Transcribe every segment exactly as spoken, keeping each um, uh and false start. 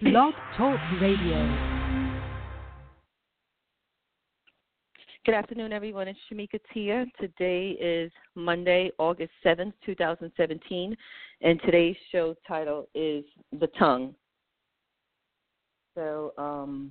Blog Talk Radio. Good afternoon, everyone. It's Shamika Tia. Today is Monday, August seventh, twenty seventeen, and today's show title is The Tongue. So, um,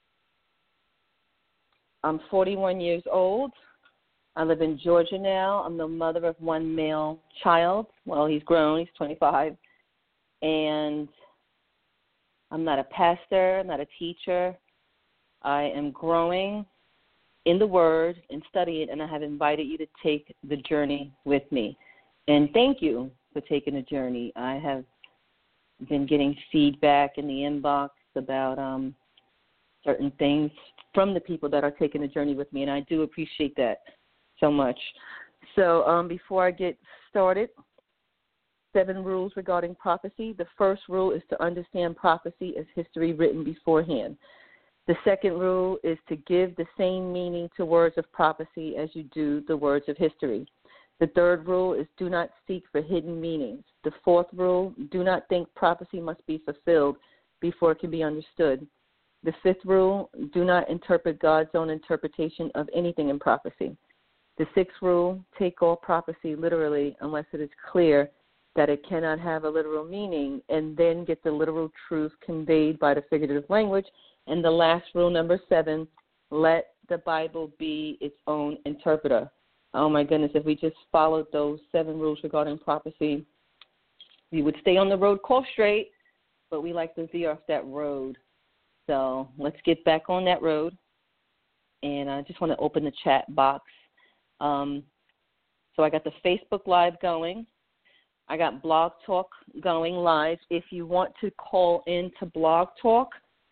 I'm forty-one years old. I live in Georgia now. I'm the mother of one male child. Well, he's grown. He's twenty-five. And I'm not a pastor. I'm not a teacher. I am growing in the Word and study it, and I have invited you to take the journey with me. And thank you for taking the journey. I have been getting feedback in the inbox about um, certain things from the people that are taking the journey with me, and I do appreciate that so much. So um, before I get started, seven rules regarding prophecy. The first rule is to understand prophecy as history written beforehand. The second rule is to give the same meaning to words of prophecy as you do the words of history. The third rule is do not seek for hidden meanings. The fourth rule, do not think prophecy must be fulfilled before it can be understood. The fifth rule, do not interpret God's own interpretation of anything in prophecy. The sixth rule, take all prophecy literally unless it is clear that it cannot have a literal meaning, and then get the literal truth conveyed by the figurative language. And the last rule, number seven, let the Bible be its own interpreter. Oh, my goodness, if we just followed those seven rules regarding prophecy, we would stay on the road called straight, but we like to veer off that road. So let's get back on that road. And I just want to open the chat box. Um, so I got the Facebook Live going. I got Blog Talk going live. If you want to call in to Blog Talk,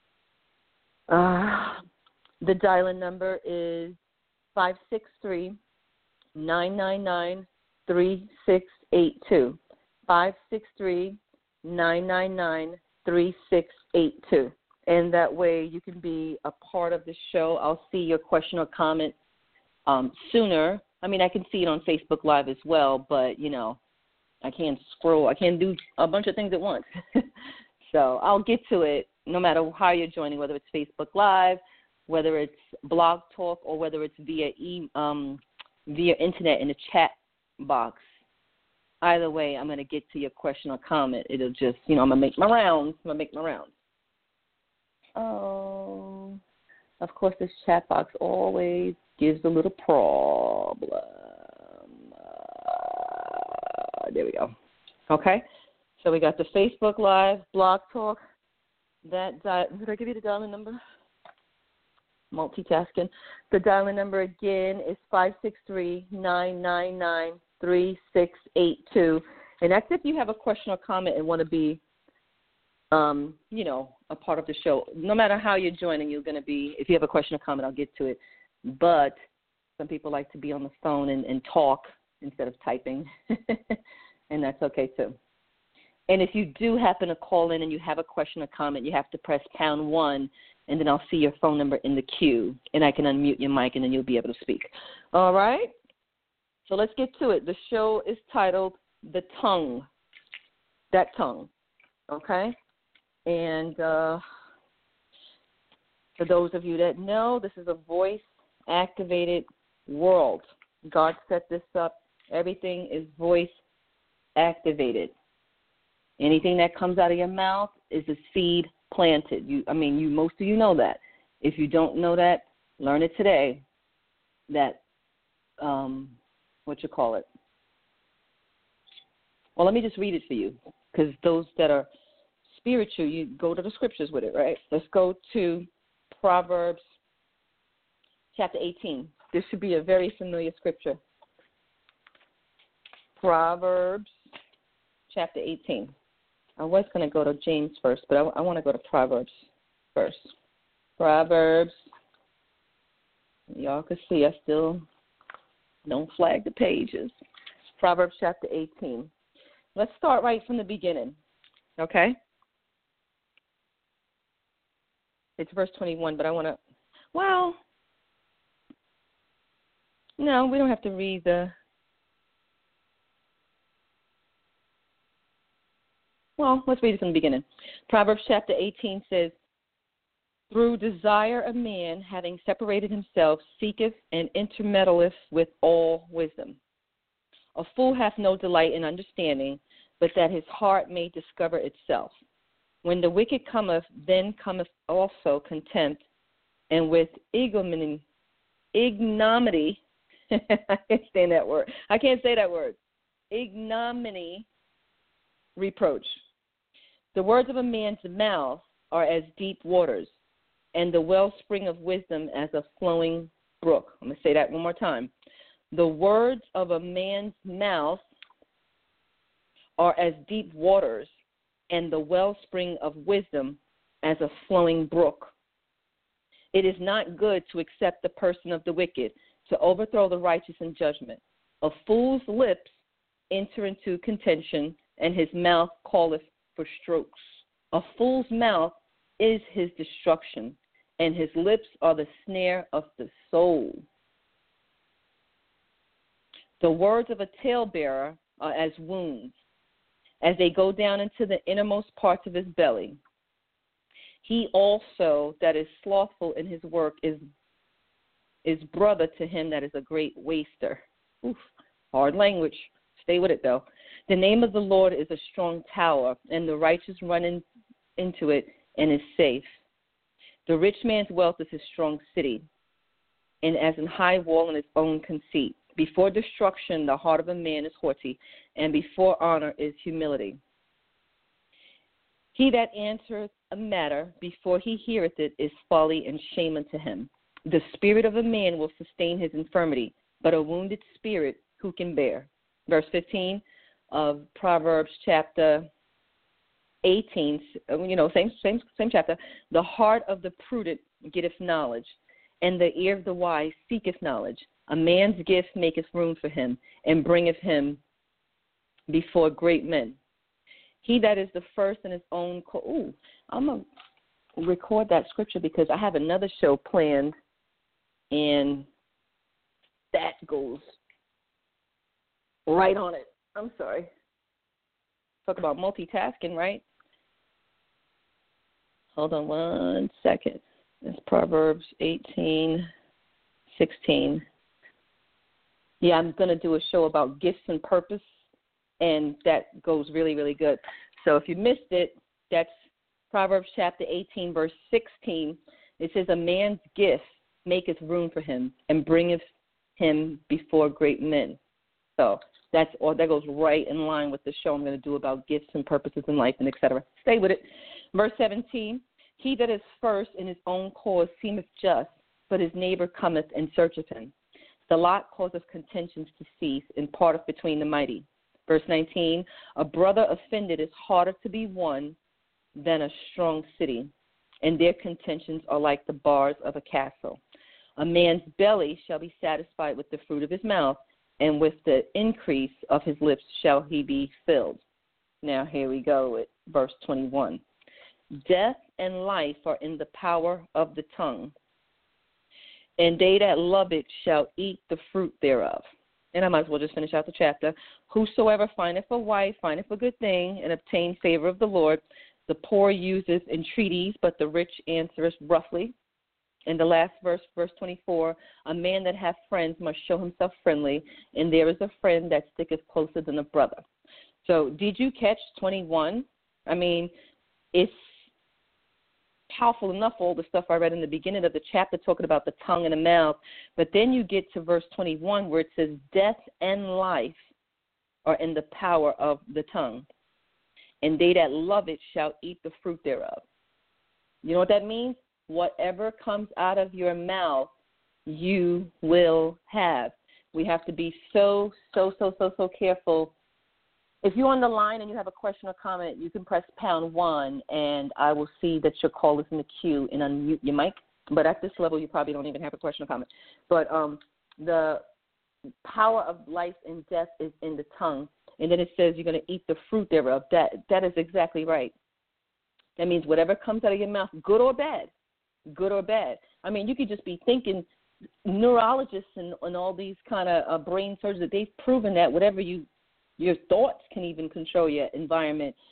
uh, the dial-in number is five six three, nine nine nine, three six eight two. five six three, nine nine nine, three six eight two. And that way you can be a part of the show. I'll see your question or comment um, sooner. I mean, I can see it on Facebook Live as well, but, you know, I can't scroll. I can't do a bunch of things at once. So I'll get to it no matter how you're joining, whether it's Facebook Live, whether it's Blog Talk, or whether it's via e, um, via internet in the chat box. Either way, I'm going to get to your question or comment. It'll just, you know, I'm going to make my rounds. I'm going to make my rounds. Oh, of course, this chat box always gives a little problem. There we go. Okay, so we got the Facebook Live, Blog Talk. That di- did I give you the dial-in number? Multitasking. The dial-in number again is five six three, nine nine nine, three six eight two, and that's if you have a question or comment and want to be, um, you know, a part of the show. No matter how you're joining, you're going to be. If you have a question or comment, I'll get to it. But some people like to be on the phone and, and talk instead of typing, and that's okay too. And if you do happen to call in and you have a question or comment, you have to press pound one, and then I'll see your phone number in the queue, and I can unmute your mic, and then you'll be able to speak. All right? So let's get to it. The show is titled The Tongue, That Tongue, okay? And uh, for those of you that know, this is a voice-activated world. God set this up. Everything is voice activated. Anything that comes out of your mouth is a seed planted. You, I mean, you most of you know that. If you don't know that, learn it today. That, um, what you call it? Well, let me just read it for you, because those that are spiritual, you go to the scriptures with it, right? Let's go to Proverbs chapter eighteen. This should be a very familiar scripture. Proverbs chapter eighteen. I was going to go to James first, but I, I want to go to Proverbs first. Proverbs. Y'all can see I still don't flag the pages. Proverbs chapter eighteen. Let's start right from the beginning, okay? It's verse twenty-one, but I want to, well, no, we don't have to read the, well, let's read it from the beginning. Proverbs chapter eighteen says, through desire a man, having separated himself, seeketh and intermeddleth with all wisdom. A fool hath no delight in understanding, but that his heart may discover itself. When the wicked cometh, then cometh also contempt, and with ignominy, ignominy, I can't stand that word. I can't say that word. Ignominy, reproach. The words of a man's mouth are as deep waters, and the wellspring of wisdom as a flowing brook. I'm going to say that one more time. The words of a man's mouth are as deep waters, and the wellspring of wisdom as a flowing brook. It is not good to accept the person of the wicked, to overthrow the righteous in judgment. A fool's lips enter into contention, and his mouth calleth for strokes. A fool's mouth is his destruction, and his lips are the snare of the soul. The words of a talebearer are as wounds, as they go down into the innermost parts of his belly. He also that is slothful in his work is is brother to him that is a great waster. Oof, hard language. Stay with it, though. The name of the Lord is a strong tower, and the righteous run in, into it and is safe. The rich man's wealth is his strong city, and as an high wall in his own conceit. Before destruction, the heart of a man is haughty, and before honor is humility. He that answereth a matter before he heareth it is folly and shame unto him. The spirit of a man will sustain his infirmity, but a wounded spirit who can bear? Verse fifteen of Proverbs chapter eighteen, you know, same same same chapter. The heart of the prudent getteth knowledge, and the ear of the wise seeketh knowledge. A man's gift maketh room for him, and bringeth him before great men. He that is the first in his own co- ooh, I'm gonna record that scripture because I have another show planned, and that goes right on it. I'm sorry. Talk about multitasking, right? Hold on one second. It's Proverbs eighteen, sixteen. Yeah, I'm going to do a show about gifts and purpose, and that goes really, really good. So if you missed it, that's Proverbs chapter eighteen, verse sixteen. It says, a man's gift maketh room for him and bringeth him before great men. So that's or that goes right in line with the show I'm going to do about gifts and purposes in life and et cetera. Stay with it. Verse seventeen, he that is first in his own cause seemeth just, but his neighbor cometh and searcheth him. The lot causeth contentions to cease, and parteth between the mighty. Verse nineteen, a brother offended is harder to be won than a strong city, and their contentions are like the bars of a castle. A man's belly shall be satisfied with the fruit of his mouth, and with the increase of his lips shall he be filled. Now here we go with verse twenty-one. Death and life are in the power of the tongue, and they that love it shall eat the fruit thereof. And I might as well just finish out the chapter. Whosoever findeth a wife findeth a good thing, and obtains favor of the Lord. The poor useth entreaties, but the rich answereth roughly. In the last verse, verse twenty-four, a man that hath friends must show himself friendly, and there is a friend that sticketh closer than a brother. So did you catch twenty-one? I mean, it's powerful enough, all the stuff I read in the beginning of the chapter talking about the tongue and the mouth, but then you get to verse twenty-one where it says death and life are in the power of the tongue, and they that love it shall eat the fruit thereof. You know what that means? Whatever comes out of your mouth, you will have. We have to be so, so, so, so, so careful. If you're on the line and you have a question or comment, you can press pound one, and I will see that your call is in the queue and unmute your mic. But at this level, you probably don't even have a question or comment. But um, the power of life and death is in the tongue. And then it says you're going to eat the fruit thereof. That That is exactly right. That means whatever comes out of your mouth, good or bad, good or bad. I mean, you could just be thinking, neurologists and, and all these kind of uh, brain surgeons, they've proven that whatever you, your thoughts can even control your environment.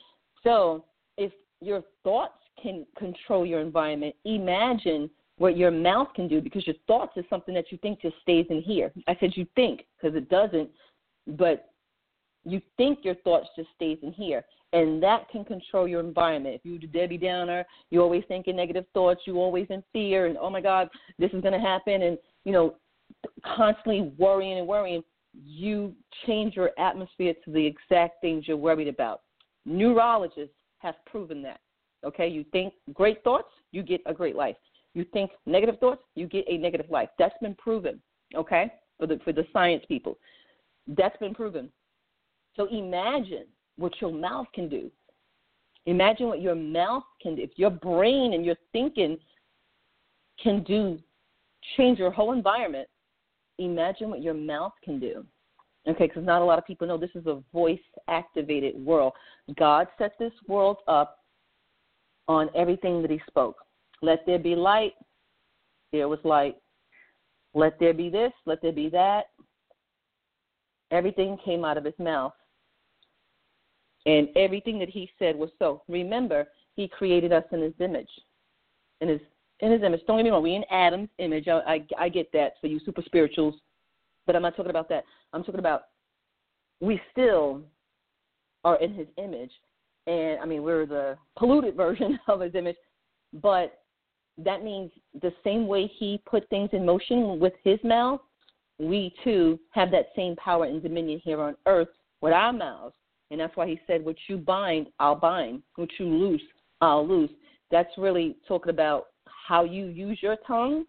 So if your thoughts can control your environment, imagine what your mouth can do, because your thoughts is something that you think just stays in here. I said you think because it doesn't, but you think your thoughts just stays in here, and that can control your environment. If you're the Debbie Downer, you're always thinking negative thoughts, you're always in fear, and oh my God, this is going to happen, and, you know, constantly worrying and worrying, you change your atmosphere to the exact things you're worried about. Neurologists have proven that, okay? You think great thoughts, you get a great life. You think negative thoughts, you get a negative life. That's been proven, okay, for the for the science people. That's been proven. So imagine what your mouth can do. Imagine what your mouth can do. If your brain and your thinking can do, change your whole environment, imagine what your mouth can do. Okay, because not a lot of people know this is a voice-activated world. God set this world up on everything that he spoke. Let there be light, there was light. Let there be this, let there be that. Everything came out of his mouth. And everything that he said was so. Remember, he created us in his image. In his in his image. Don't get me wrong, we're in Adam's image. I, I, I get that for you super spirituals. But I'm not talking about that. I'm talking about we still are in his image. And, I mean, we're the polluted version of his image. But that means the same way he put things in motion with his mouth, we, too, have that same power and dominion here on earth with our mouths. And that's why he said, what you bind, I'll bind. What you loose, I'll loose. That's really talking about how you use your tongue.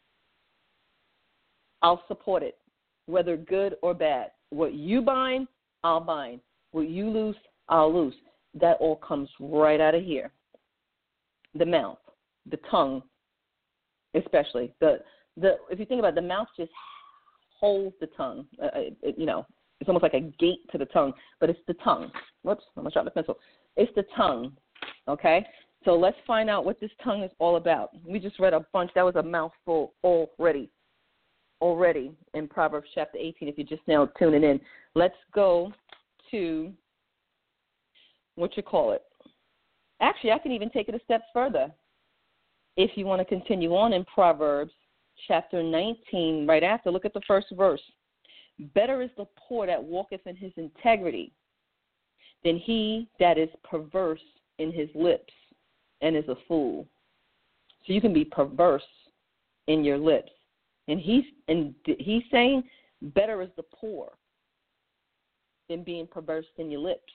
I'll support it, whether good or bad. What you bind, I'll bind. What you loose, I'll loose. That all comes right out of here. The mouth, the tongue, especially. The the if you think about it, the mouth just holds the tongue. Uh, it, you know, it's almost like a gate to the tongue, but it's the tongue. Whoops, I'm going to drop the pencil. It's the tongue, okay? So let's find out what this tongue is all about. We just read a bunch. That was a mouthful already, already in Proverbs chapter eighteen, if you're just now tuning in. Let's go to, what you call it. Actually, I can even take it a step further. If you want to continue on in Proverbs chapter nineteen, right after, look at the first verse. Better is the poor that walketh in his integrity than he that is perverse in his lips and is a fool. So you can be perverse in your lips. And he's and he's saying better is the poor than being perverse in your lips.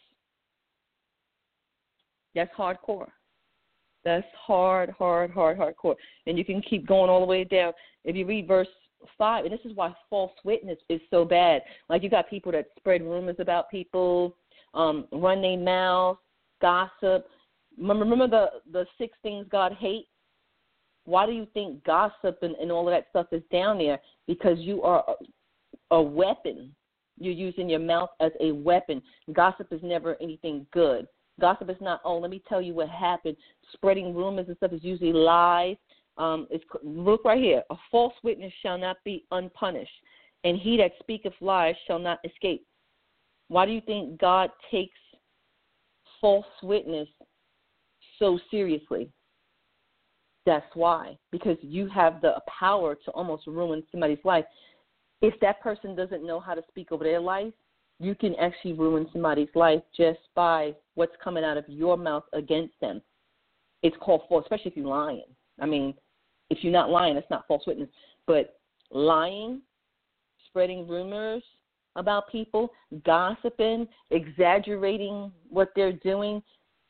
That's hardcore. That's hard, hard, hard, hardcore. And you can keep going all the way down. If you read verse five, and this is why false witness is so bad. Like, you got people that spread rumors about people, um, run their mouths, gossip. Remember, remember the, the six things God hates? Why do you think gossip and, and all of that stuff is down there? Because you are a, a weapon. You're using your mouth as a weapon. Gossip is never anything good. Gossip is not, oh, let me tell you what happened. Spreading rumors and stuff is usually lies. Um, it's, look right here. A false witness shall not be unpunished, and he that speaketh lies shall not escape. Why do you think God takes false witness so seriously? That's why. Because you have the power to almost ruin somebody's life. If that person doesn't know how to speak over their life, you can actually ruin somebody's life just by what's coming out of your mouth against them. It's called false, especially if you're lying. I mean, if you're not lying, it's not false witness. But lying, spreading rumors about people, gossiping, exaggerating what they're doing,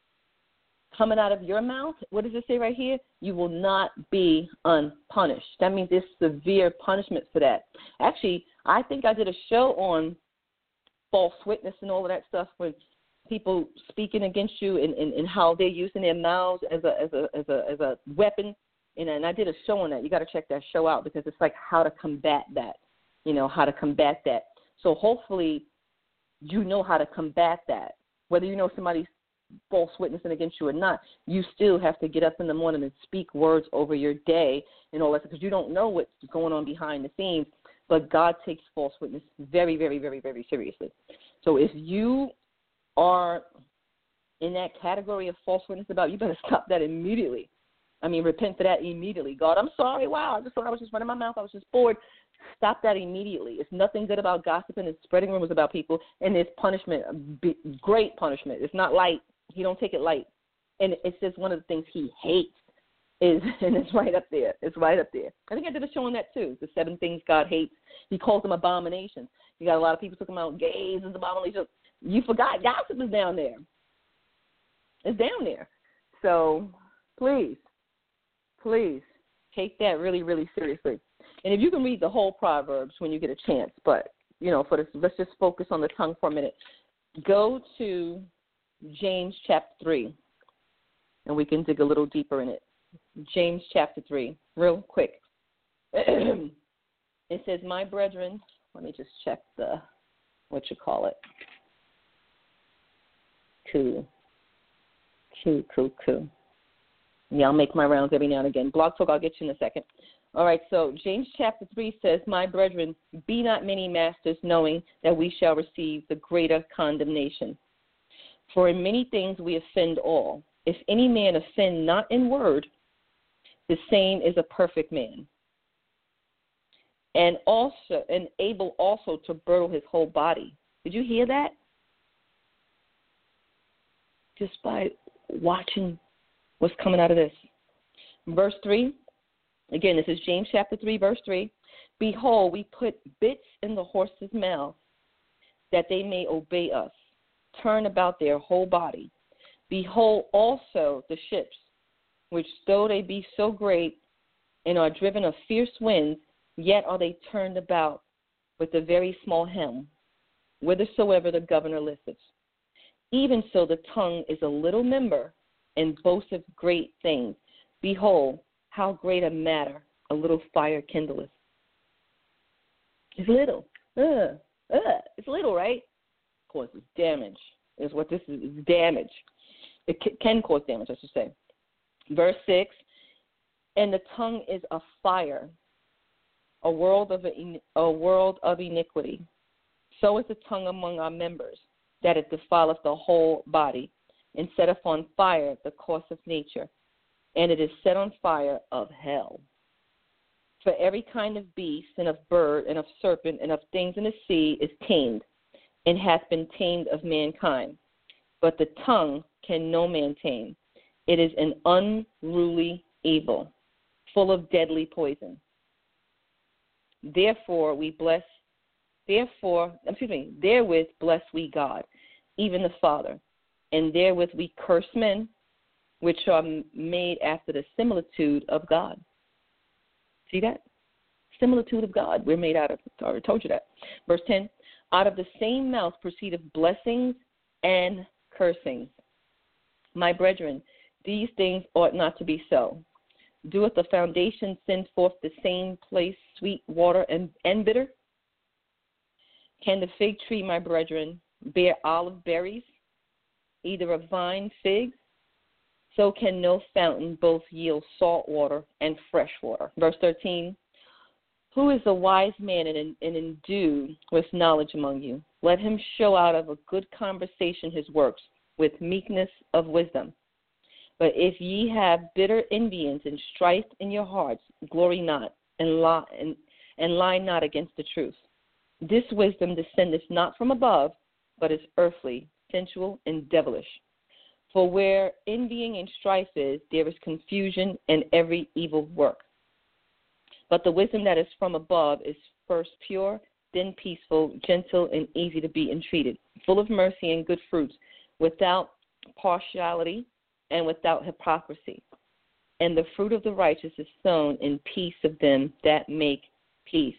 coming out of your mouth, what does it say right here? You will not be unpunished. That means there's severe punishment for that. Actually, I think I did a show on false witness and all of that stuff when people speaking against you and, and, and how they're using their mouths as a as a as a as a weapon. And, and I did a show on that. You got to check that show out because it's like how to combat that. You know, how to combat that. So hopefully you know how to combat that. Whether you know somebody's false witnessing against you or not, you still have to get up in the morning and speak words over your day and all that, because you don't know what's going on behind the scenes. But God takes false witness very, very, very, very seriously. So if you are in that category of false witness about, you better stop that immediately. I mean, repent for that immediately. God, I'm sorry. Wow, I just thought I was just running my mouth. I was just bored. Stop that immediately. It's nothing good about gossiping and spreading rumors about people, and there's punishment, great punishment. It's not light. He don't take it light. And it's just one of the things he hates is, and it's right up there. It's right up there. I think I did a show on that too, the seven things God hates. He calls them abominations. You got a lot of people talking about gays as abominations. You forgot gossip is down there. It's down there. So please, please take that really, really seriously. And if you can read the whole Proverbs when you get a chance, but, you know, for this, let's just focus on the tongue for a minute. Go to James chapter three, and we can dig a little deeper in it. James chapter three, real quick. It says, my brethren, let me just check the, what you call it. Cool. Cool, cool, cool. Yeah, I'll make my rounds every now and again. Blog Talk, I'll get you in a second. All right, so James chapter three says, my brethren, be not many masters, knowing that we shall receive the greater condemnation. For in many things we offend all. If any man offend not in word, the same is a perfect man, and also and able also to bridle his whole body. Did you hear that? Just by watching what's coming out of this. Verse three, again, this is James chapter three, verse three. Behold, we put bits in the horses' mouths, that they may obey us, turn about their whole body. Behold also the ships, which though they be so great and are driven of fierce winds, yet are they turned about with a very small helm, whithersoever the governor listeth. Even so the tongue is a little member, and boasteth great things. Behold, how great a matter a little fire kindleth. It's little. Uh, uh, it's little, right? Causes damage is what this is, is damage. It c- can cause damage, I should say. Verse six, and the tongue is a fire, a world of a world of iniquity. So is the tongue among our members, that it defileth the whole body, and setteth on fire the course of nature, and it is set on fire of hell. For every kind of beast, and of bird, and of serpent, and of things in the sea is tamed, and hath been tamed of mankind. But the tongue can no man tame. It is an unruly evil, full of deadly poison. Therefore we bless, therefore, excuse me, therewith bless we God, even the Father, and therewith we curse men, which are made after the similitude of God. See that? Similitude of God. We're made out of, I already told you that. Verse ten, out of the same mouth proceedeth blessings and cursings. My brethren, these things ought not to be so. Doeth the foundation send forth the same place sweet water and, and bitter? Can the fig tree, my brethren, bear olive berries, either of vine figs? So can no fountain both yield salt water and fresh water. Verse thirteen, who is a wise man and, and endued with knowledge among you? Let him show out of a good conversation his works with meekness of wisdom. But if ye have bitter envyings and strife in your hearts, glory not, and lie, and, and lie not against the truth. This wisdom descendeth not from above, but is earthly, sensual, and devilish. For where envying and strife is, there is confusion and every evil work. But the wisdom that is from above is first pure, then peaceful, gentle, and easy to be entreated, full of mercy and good fruits, without partiality and without hypocrisy. And the fruit of the righteous is sown in peace of them that make peace.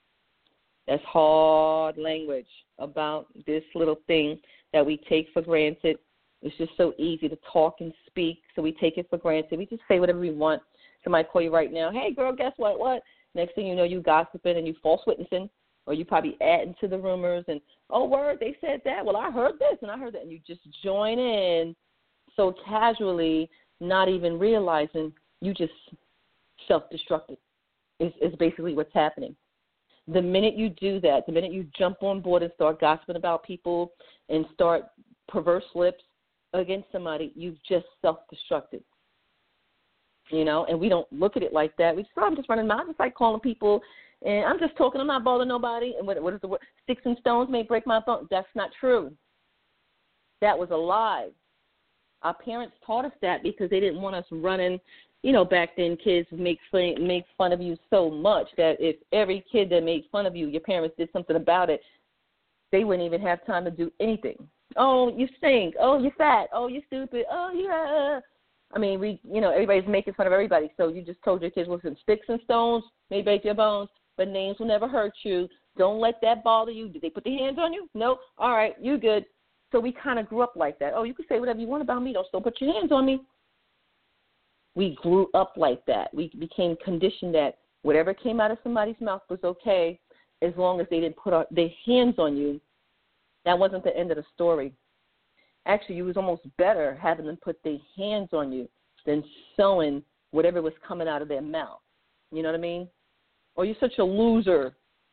That's hard language about this little thing that we take for granted. It's just so easy to talk and speak, so we take it for granted. We just say whatever we want. Somebody call you right now, hey, girl, guess what, what? Next thing you know, you gossiping and you false witnessing, or you probably adding to the rumors and, oh, word, they said that. Well, I heard this and I heard that. And you just join in so casually, not even realizing you just self-destructed is, is basically what's happening. The minute you do that, the minute you jump on board and start gossiping about people and start perverse lips, against somebody, you've just self-destructed. You know, and we don't look at it like that. We just, oh, I'm just running my mouth. I just like calling people, and I'm just talking. I'm not bothering nobody. And what, what is the word? Sticks and stones may break my bones. That's not true. That was a lie. Our parents taught us that because they didn't want us running. You know, back then, kids make fun, make fun of you so much that if every kid that made fun of you, your parents did something about it, they wouldn't even have time to do anything. Oh, you stink. Oh, you're fat. Oh, you're stupid. Oh, yeah. I mean, we, you know, everybody's making fun of everybody. So you just told your kids, listen, sticks and stones may break your bones, but names will never hurt you. Don't let that bother you. Did they put their hands on you? No. All right, you good. So we kind of grew up like that. Oh, you can say whatever you want about me. Don't still put your hands on me. We grew up like that. We became conditioned that whatever came out of somebody's mouth was okay as long as they didn't put our, their hands on you. That wasn't the end of the story. Actually, it was almost better having them put their hands on you than sewing whatever was coming out of their mouth. You know what I mean? Or you're such a loser.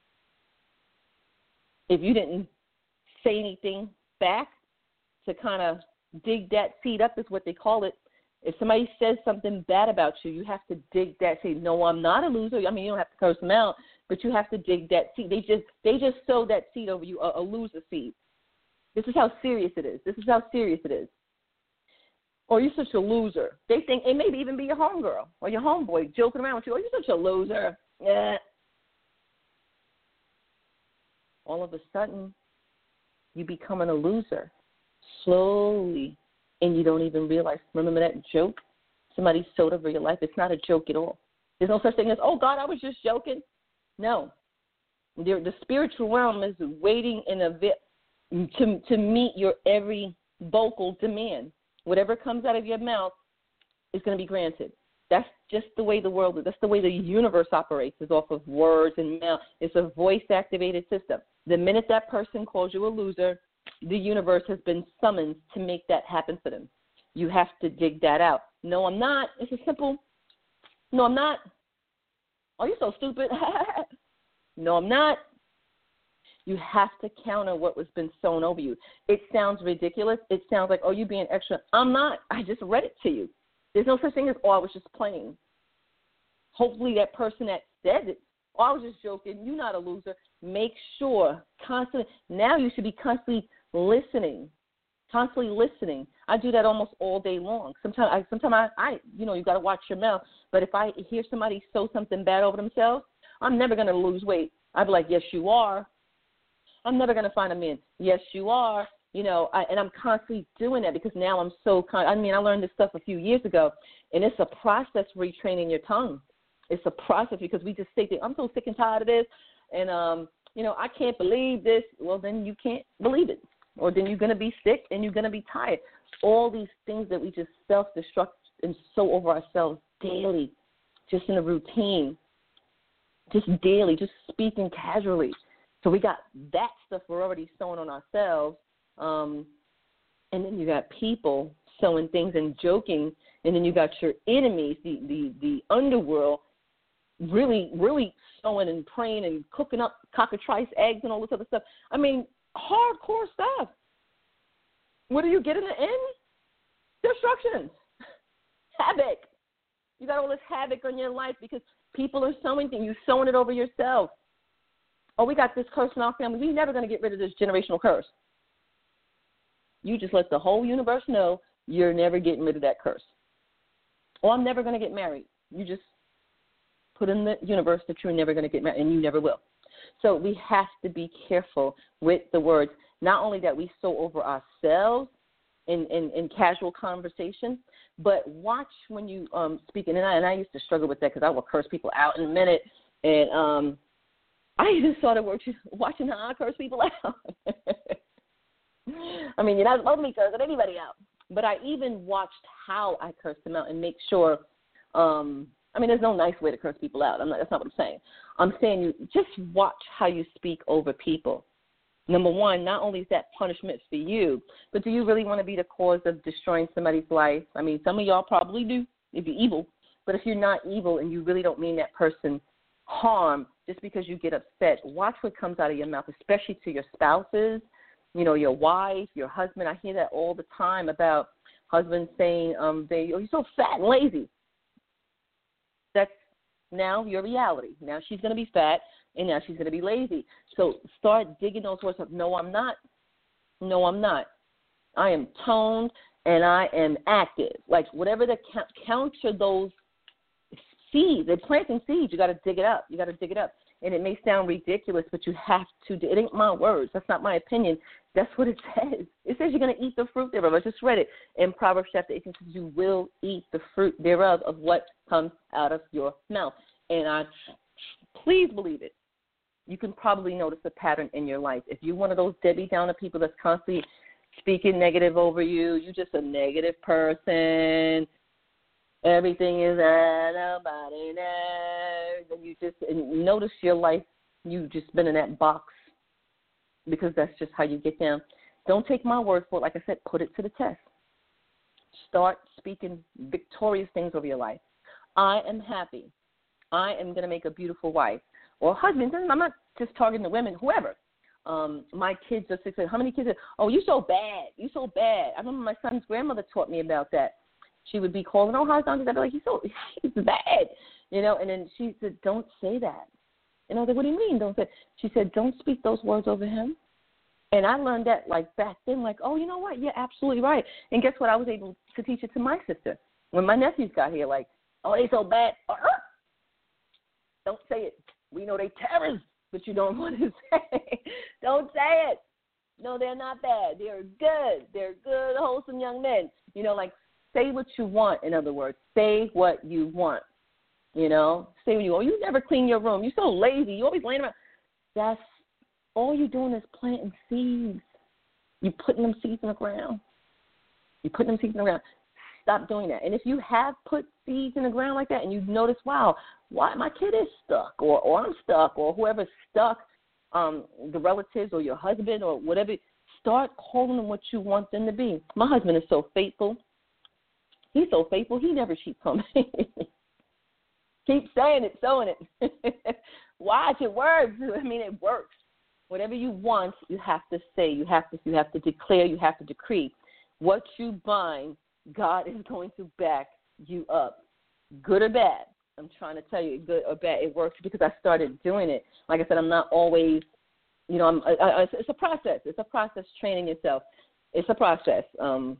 If you didn't say anything back to kind of dig that seed up is what they call it. If somebody says something bad about you, you have to dig that seed. No, I'm not a loser. I mean, you don't have to curse them out, but you have to dig that seed. They just they just sow that seed over you, a, a loser seed. This is how serious it is. This is how serious it is. Or you're such a loser. They think it maybe even be your homegirl or your homeboy joking around with you. Oh, you're such a loser. Yeah. All of a sudden, you becoming a loser slowly, and you don't even realize. Remember that joke somebody sewed over your life? It's not a joke at all. There's no such thing as, oh, God, I was just joking. No. The, the spiritual realm is waiting in a vi- to to meet your every vocal demand. Whatever comes out of your mouth is going to be granted. That's just the way the world is. That's the way the universe operates, is off of words and mouth. It's a voice-activated system. The minute that person calls you a loser, the universe has been summoned to make that happen for them. You have to dig that out. No, I'm not. It's a simple, no, I'm not. Oh, you're so stupid. No, I'm not. You have to counter what was been sown over you. It sounds ridiculous. It sounds like, oh, you being extra. I'm not. I just read it to you. There's no such thing as, oh, I was just playing. Hopefully that person that said it, oh, I was just joking. You're not a loser. Make sure constantly. Now you should be constantly listening, constantly listening. I do that almost all day long. Sometimes, I, sometimes I, I, you know, you got to watch your mouth. But if I hear somebody sow something bad over themselves, I'm never going to lose weight. I'd be like, yes, you are. I'm never going to find a man. Yes, you are. You know, I, and I'm constantly doing that because now I'm so con- – I mean, I learned this stuff a few years ago, and it's a process retraining your tongue. It's a process because we just say, I'm so sick and tired of this, and, um, you know, I can't believe this. Well, then you can't believe it, or then you're going to be sick and you're going to be tired. All these things that we just self-destruct and sow over ourselves daily, just in a routine, just daily, just speaking casually. So we got that stuff we're already sowing on ourselves. Um, and then you got people sowing things and joking. And then you got your enemies, the, the, the underworld, really, really sowing and praying and cooking up cockatrice eggs and all this other stuff. I mean, hardcore stuff. What do you get in the end? Destruction. Havoc. You got all this havoc on your life because people are sowing things. You're sowing it over yourself. Oh, we got this curse in our family. We're never going to get rid of this generational curse. You just let the whole universe know you're never getting rid of that curse. Or I'm never going to get married. You just put in the universe that you're never going to get married, and you never will. So we have to be careful with the words, not only that we sow over ourselves in, in, in casual conversation, but watch when you um, speak. And I, and I used to struggle with that because I would curse people out in a minute. And um, I even started watching how I curse people out. I mean, you're not supposed to be cursing anybody out. But I even watched how I cursed them out and make sure, um, I mean, there's no nice way to curse people out. I'm not, that's not what I'm saying. I'm saying you just watch how you speak over people. Number one, not only is that punishment for you, but do you really want to be the cause of destroying somebody's life? I mean, some of y'all probably do if you're evil. But if you're not evil and you really don't mean that person harm just because you get upset, watch what comes out of your mouth, especially to your spouses you know, your wife, your husband. I hear that all the time about husbands saying, um, they, oh, you're so fat and lazy. That's now your reality. Now she's going to be fat, and now she's going to be lazy. So start digging those words up. No, I'm not. No, I'm not. I am toned, and I am active. Like, whatever the counter those seeds, they're planting seeds. You got to dig it up. You got to dig it up. And it may sound ridiculous, but you have to. It ain't my words. That's not my opinion. That's what it says. It says you're going to eat the fruit thereof. I just read it in Proverbs chapter eighteen. It says you will eat the fruit thereof of what comes out of your mouth. And I, please believe it. You can probably notice a pattern in your life. If you're one of those Debbie Downer people that's constantly speaking negative over you, you're just a negative person. Everything is that nobody knows. And you just and notice your life, you've just been in that box because that's just how you get down. Don't take my word for it. Like I said, put it to the test. Start speaking victorious things over your life. I am happy. I am going to make a beautiful wife. Or husbands, and I'm not just targeting the women, whoever. Um, my kids are six. How many kids are, oh, you so bad. You so bad. I remember my son's grandmother taught me about that. She would be calling, oh, how's Uncle? I'd be like, he's so, he's bad. You know, and then she said, don't say that. And I was like, what do you mean don't say? She said, don't speak those words over him. And I learned that, like, back then, like, oh, you know what? You're absolutely right. And guess what? I was able to teach it to my sister. When my nephews got here, like, oh, they so bad. Uh-huh. Don't say it. We know they terrorists, but you don't want to say. Don't say it. No, they're not bad. They're good. They're good, wholesome young men. You know, like, say what you want, in other words. Say what you want. You know, say what you want. You never clean your room. You're so lazy. You always laying around. That's all you're doing is planting seeds. You're putting them seeds in the ground. You're putting them seeds in the ground. Stop doing that. And if you have put seeds in the ground like that and you notice, wow, why my kid is stuck or, or I'm stuck or whoever's stuck, um, the relatives or your husband or whatever, start calling them what you want them to be. My husband is so faithful. He's so faithful, he never cheats on me. Keep saying it, sowing it. Watch, it works. I mean, it works. Whatever you want, you have to say. You have to, you have to declare. You have to decree. What you bind, God is going to back you up, good or bad. I'm trying to tell you, good or bad, it works because I started doing it. Like I said, I'm not always, you know, I'm, I, I, it's a process. It's a process training yourself. It's a process. Um,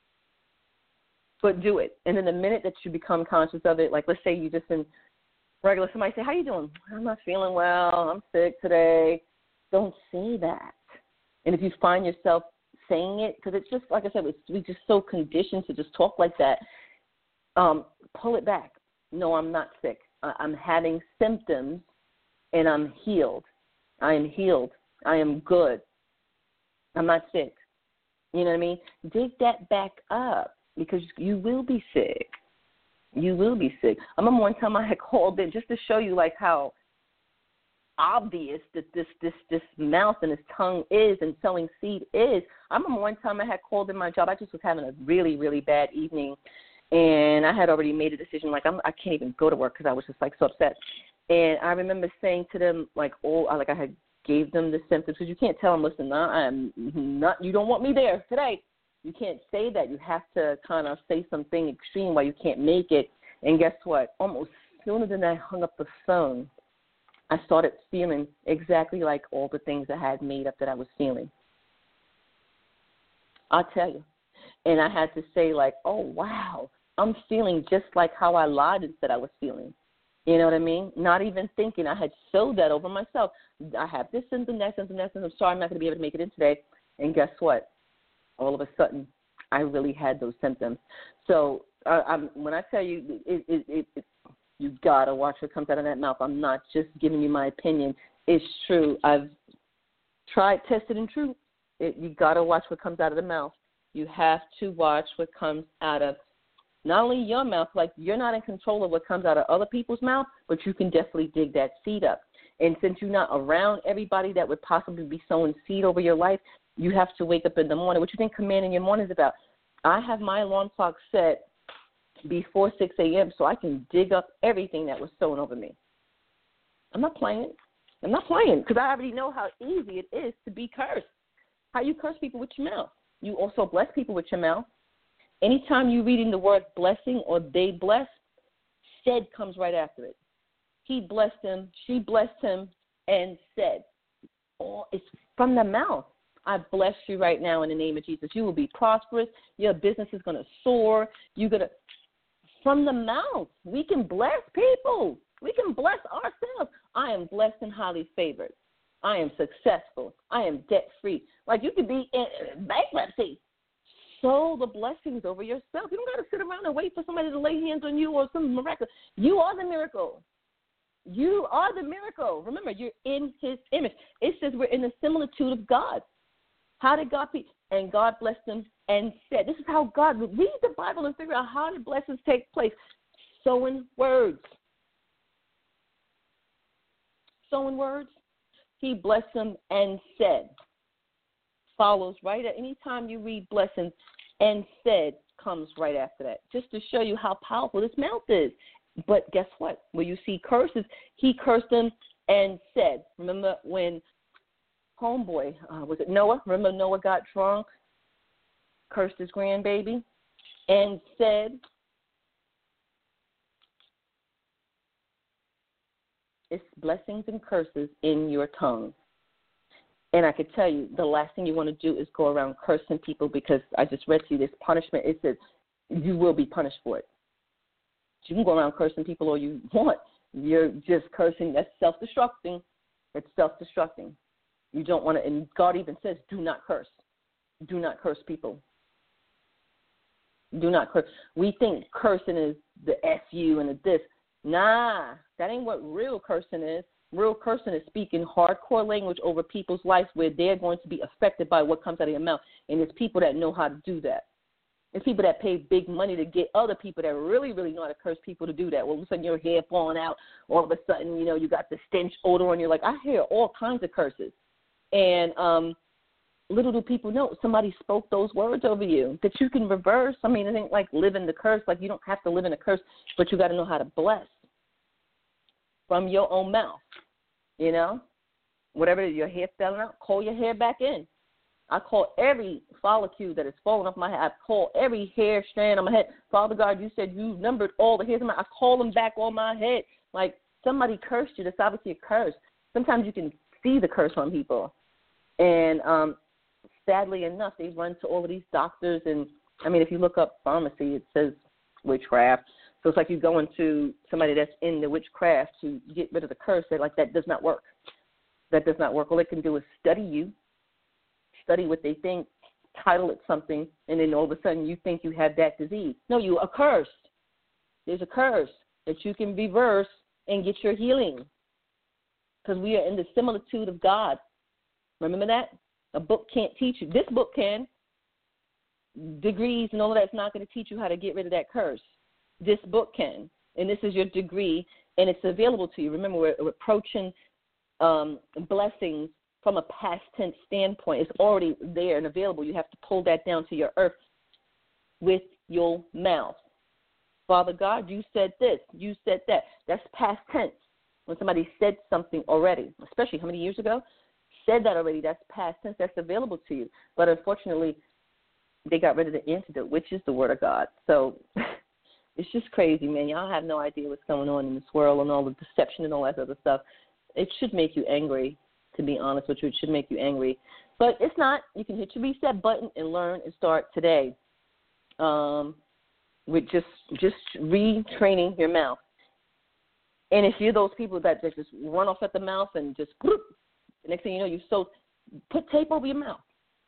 but do it. And then the minute that you become conscious of it, like let's say you just in regular, somebody say, how you doing? I'm not feeling well. I'm sick today. Don't say that. And if you find yourself saying it, because it's just, like I said, it's, we're just so conditioned to just talk like that, um, pull it back. No, I'm not sick. I, I'm having symptoms, and I'm healed. I am healed. I am good. I'm not sick. You know what I mean? Dig that back up because you will be sick. You will be sick. I remember one time I had called in just to show you, like, how obvious that this this this mouth and this tongue is and sowing seed is. I remember one time I had called in my job. I just was having a really, really bad evening, and I had already made a decision, like, I'm, I can't even go to work because I was just, like, so upset. And I remember saying to them, like, oh, like I had gave them the symptoms, because you can't tell them, listen, no, I'm not, you don't want me there today. You can't say that. You have to kind of say something extreme why you can't make it. And guess what? Almost sooner than I hung up the phone, I started feeling exactly like all the things I had made up that I was feeling. I'll tell you. And I had to say, like, oh, wow, I'm feeling just like how I lied and said I was feeling. You know what I mean? Not even thinking. I had sowed that over myself. I have this symptom, that symptom, that symptom. I'm sorry I'm not going to be able to make it in today. And guess what? All of a sudden, I really had those symptoms. So uh, I'm, when I tell you, it, it, it, it, you got to watch what comes out of that mouth. I'm not just giving you my opinion. It's true. I've tried, tested, and true. It, you got to watch what comes out of the mouth. You have to watch what comes out of not only your mouth, like you're not in control of what comes out of other people's mouth, but you can definitely dig that seed up. And since you're not around everybody that would possibly be sowing seed over your life, you have to wake up in the morning. What you think commanding your morning is about? I have my alarm clock set before six a.m. so I can dig up everything that was sown over me. I'm not playing. I'm not playing because I already know how easy it is to be cursed. How you curse people with your mouth. You also bless people with your mouth. Anytime you're reading the word blessing or they bless, said comes right after it. He blessed him, she blessed him, and said. Oh, it's from the mouth. I bless you right now in the name of Jesus. You will be prosperous. Your business is going to soar. You're going to, from the mouth, we can bless people. We can bless ourselves. I am blessed and highly favored. I am successful. I am debt-free. Like you could be in bankruptcy. Sow the blessings over yourself. You don't got to sit around and wait for somebody to lay hands on you or some miracle. You are the miracle. You are the miracle. Remember, you're in his image. It says we're in the similitude of God. How did God be? And God blessed them and said, this is how God, read the Bible and figure out how did blessings take place. Sowing words. Sowing words. He blessed them and said. Follows right at any time you read blessings, and said comes right after that, just to show you how powerful this mouth is. But guess what? When you see curses, he cursed them and said. Remember when homeboy, uh, was it Noah? Remember Noah got drunk, cursed his grandbaby, and said, it's blessings and curses in your tongue. And I could tell you, the last thing you want to do is go around cursing people, because I just read to you this punishment. It says you will be punished for it. You can go around cursing people all you want. You're just cursing. That's self-destructing. It's self-destructing. You don't want to, and God even says, do not curse. Do not curse people. Do not curse. We think cursing is the F U and the this. Nah, that ain't what real cursing is. Real cursing is speaking hardcore language over people's lives where they're going to be affected by what comes out of your mouth. And it's people that know how to do that. It's people that pay big money to get other people that really, really know how to curse people to do that. All of a sudden your hair falling out. All of a sudden, you know, you got the stench odor on you. Like, I hear all kinds of curses. And um, little do people know, somebody spoke those words over you that you can reverse. I mean, I think like live in the curse. Like, you don't have to live in a curse, but you got to know how to bless from your own mouth. You know, whatever it is, your hair falling out, call your hair back in. I call every follicle that is falling off my head. I call every hair strand on my head. Father God, you said you numbered all the hairs on my head. I call them back on my head. Like, somebody cursed you. That's obviously a curse. Sometimes you can see the curse on people. And um, sadly enough, they run to all of these doctors. And, I mean, if you look up pharmacy, it says witchcraft. So it's like you go into somebody that's in the witchcraft to get rid of the curse. They're like, that does not work. That does not work. All they can do is study you, study what they think, title it something, and then all of a sudden you think you have that disease. No, you are cursed. There's a curse that you can reverse and get your healing, because we are in the similitude of God. Remember that? A book can't teach you. This book can. Degrees and all of that's not going to teach you how to get rid of that curse. This book can, and this is your degree, and it's available to you. Remember, we're, we're approaching um, blessings from a past tense standpoint. It's already there and available. You have to pull that down to your earth with your mouth. Father God, you said this. You said that. That's past tense. When somebody said something already, especially how many years ago, said that already, that's past tense. That's available to you. But unfortunately, they got rid of the antidote, which is the Word of God. So it's just crazy, man. Y'all have no idea what's going on in this world and all the deception and all that other stuff. It should make you angry, to be honest with you. It should make you angry. But it's not. You can hit your reset button and learn and start today um, with just just retraining your mouth. And if you're those people that just run off at the mouth and just, whoop, the next thing you know, you so put tape over your mouth.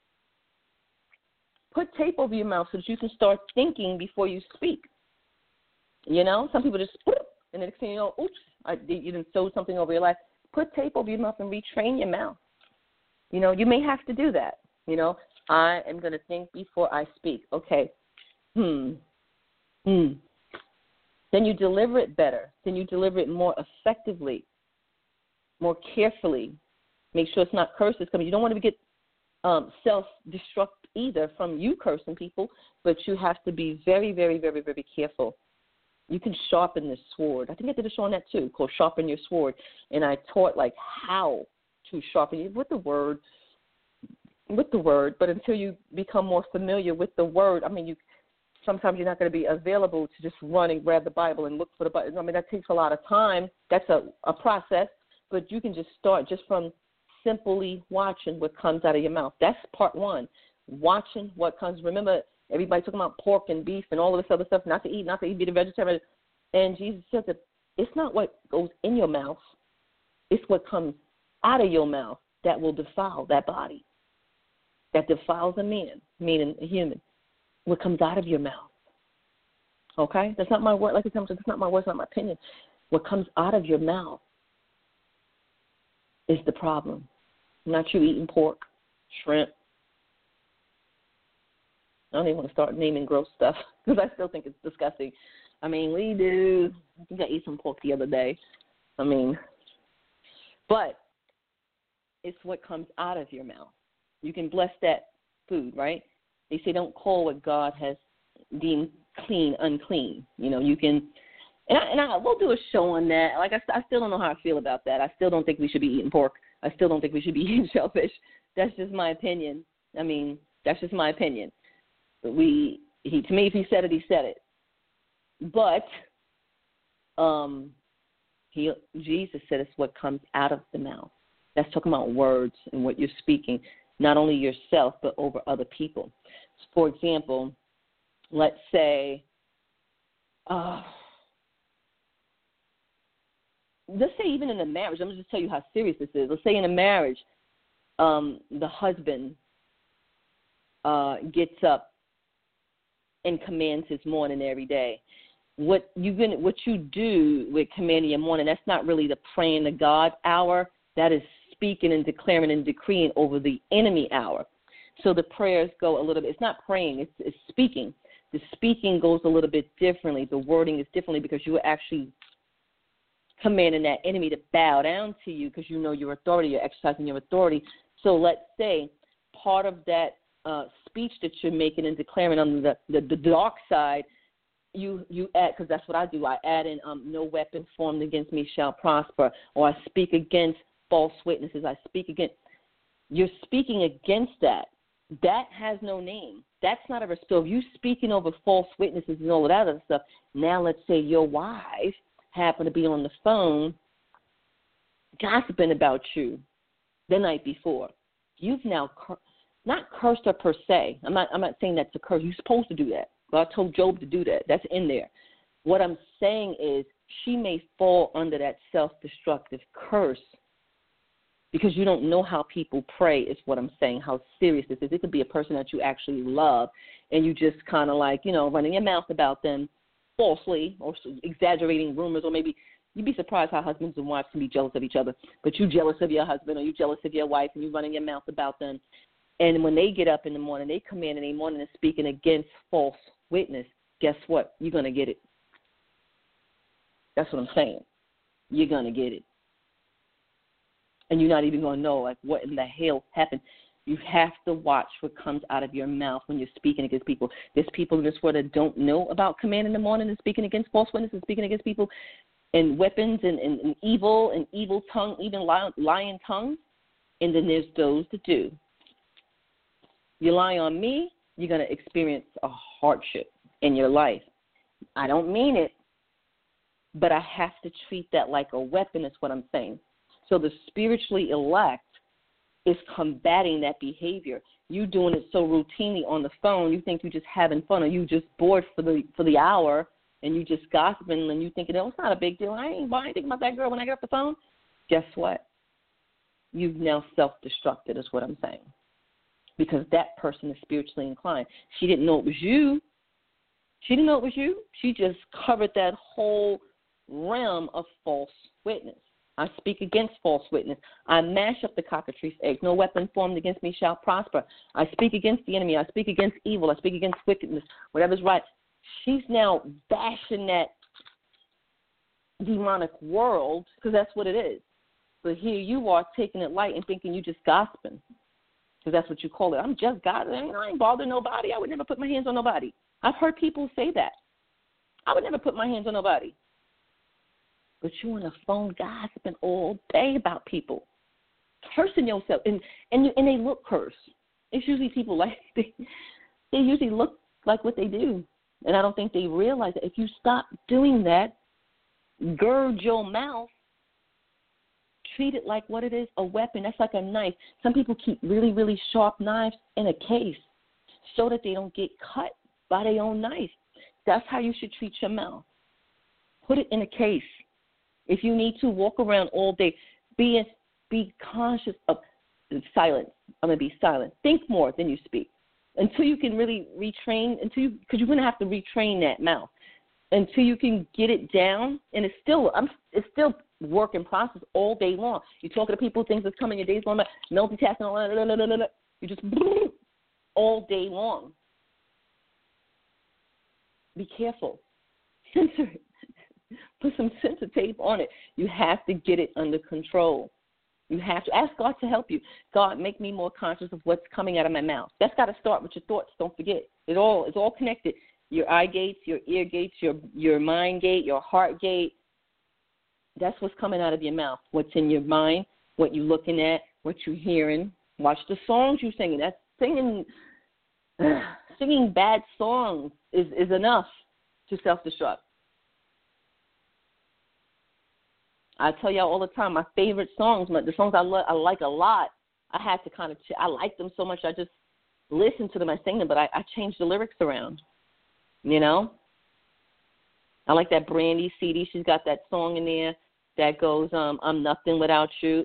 Put tape over your mouth so that you can start thinking before you speak. You know, some people just, and the next thing you know, oops, I, you didn't sew something over your life. Put tape over your mouth and retrain your mouth. You know, you may have to do that. You know, I am going to think before I speak. Okay. Hmm. Hmm. Then you deliver it better. Then you deliver it more effectively, more carefully. Make sure it's not curses coming. You don't want to get um, self-destruct either from you cursing people, but you have to be very, very, very, very careful. You can sharpen the sword. I think I did a show on that too, called Sharpen Your Sword. And I taught like how to sharpen it with the word, with the word, but until you become more familiar with the word, I mean, you sometimes you're not going to be available to just run and grab the Bible and look for the Bible. I mean, that takes a lot of time. That's a, a process, but you can just start just from simply watching what comes out of your mouth. That's part one, watching what comes. Remember, everybody talking about pork and beef and all of this other stuff, not to eat, not to eat, be a vegetarian. And Jesus said that it's not what goes in your mouth, it's what comes out of your mouth that will defile that body, that defiles a man, meaning a human. What comes out of your mouth. Okay? That's not my word. Like I said, that's not my word, it's not my opinion. What comes out of your mouth is the problem. Not you eating pork, shrimp. I don't even want to start naming gross stuff because I still think it's disgusting. I mean, we do. I think I ate some pork the other day. I mean, but it's what comes out of your mouth. You can bless that food, right? They say don't call what God has deemed clean unclean. You know, you can, and I, and I we'll do a show on that. Like I, I still don't know how I feel about that. I still don't think we should be eating pork. I still don't think we should be eating shellfish. That's just my opinion. I mean, that's just my opinion. But we, he to me, if he said it, he said it. But, um, he Jesus said it's what comes out of the mouth. That's talking about words and what you're speaking, not only yourself but over other people. For example, let's say, uh, let's say even in a marriage, I'm going to just tell you how serious this is. Let's say in a marriage, um, the husband uh, gets up and commands his morning every day. What you gonna, what you do with commanding your morning, that's not really the praying to God hour. That is speaking and declaring and decreeing over the enemy hour. So the prayers go a little bit. It's not praying. It's, it's speaking. The speaking goes a little bit differently. The wording is differently because you are actually commanding that enemy to bow down to you because you know your authority. You're exercising your authority. So let's say part of that uh, speech that you're making and declaring on the, the, the dark side, you you add, because that's what I do. I add in um, no weapon formed against me shall prosper, or I speak against false witnesses. I speak against. You're speaking against that. That has no name. That's not a so if you speaking over false witnesses and all of that other stuff. Now let's say your wife happened to be on the phone gossiping about you the night before. You've now cur- not cursed her per se. I'm not I'm not saying that's a curse. You're supposed to do that. God told Job to do that. That's in there. What I'm saying is she may fall under that self-destructive curse because you don't know how people pray is what I'm saying, how serious this is. It could be a person that you actually love, and you just kind of like, you know, running your mouth about them falsely or exaggerating rumors, or maybe you'd be surprised how husbands and wives can be jealous of each other, but you jealous of your husband or you jealous of your wife and you running your mouth about them. And when they get up in the morning, they come in in the morning and speaking against false witness, guess what? You're going to get it. That's what I'm saying. You're going to get it. And you're not even going to know, like, what in the hell happened. You have to watch what comes out of your mouth when you're speaking against people. There's people in this world that don't know about command in the morning and speaking against false witnesses and speaking against people and weapons and, and, and evil and evil tongue, even lying, lying tongues. And then there's those that do. You lie on me, you're going to experience a hardship in your life. I don't mean it, but I have to treat that like a weapon is what I'm saying. So the spiritually elect is combating that behavior. You doing it so routinely on the phone, you think you're just having fun, or you just bored for the for the hour, and you just gossiping, and you thinking, oh, it's not a big deal. I ain't, I ain't thinking about that girl when I get off the phone. Guess what? You've now self-destructed is what I'm saying. Because that person is spiritually inclined. She didn't know it was you. She didn't know it was you. She just covered that whole realm of false witness. I speak against false witness. I mash up the cockatrice egg. No weapon formed against me shall prosper. I speak against the enemy. I speak against evil. I speak against wickedness. Whatever's right. She's now bashing that demonic world because that's what it is. But here you are taking it light and thinking you just gossiping. Because that's what you call it. I'm just God. I ain't, I ain't bothering nobody. I would never put my hands on nobody. I've heard people say that. I would never put my hands on nobody. But you on the phone gossiping all day about people, cursing yourself, and and, you, and they look cursed. It's usually people like, they, they usually look like what they do. And I don't think they realize that if you stop doing that, gird your mouth, treat it like what it is, a weapon. That's like a knife. Some people keep really, really sharp knives in a case so that they don't get cut by their own knife. That's how you should treat your mouth. Put it in a case. If you need to, walk around all day. Be, be conscious of silence. I'm going to be silent. Think more than you speak until you can really retrain, until you, because you're going to have to retrain that mouth until you can get it down. And it's still, I'm, it's still work in process all day long. You're talking to people, things that's coming, your day's going by, multitasking, blah, blah, blah, blah, blah. You just all day long. Be careful. Censor it. Put some censor tape on it. You have to get it under control. You have to ask God to help you. God, make me more conscious of what's coming out of my mouth. That's got to start with your thoughts. Don't forget. It all it's all connected. Your eye gates, your ear gates, your your mind gate, your heart gate. That's what's coming out of your mouth. What's in your mind, what you're looking at, what you're hearing. Watch the songs you're singing. That's singing. Uh, singing bad songs is, is enough to self-destruct. I tell y'all all the time, my favorite songs, my, the songs I, lo- I like a lot, I had to kind of, ch- I like them so much, I just listen to them, I sing them, but I, I change the lyrics around, you know? I like that Brandy C D. She's got that song in there that goes, um, I'm nothing without you.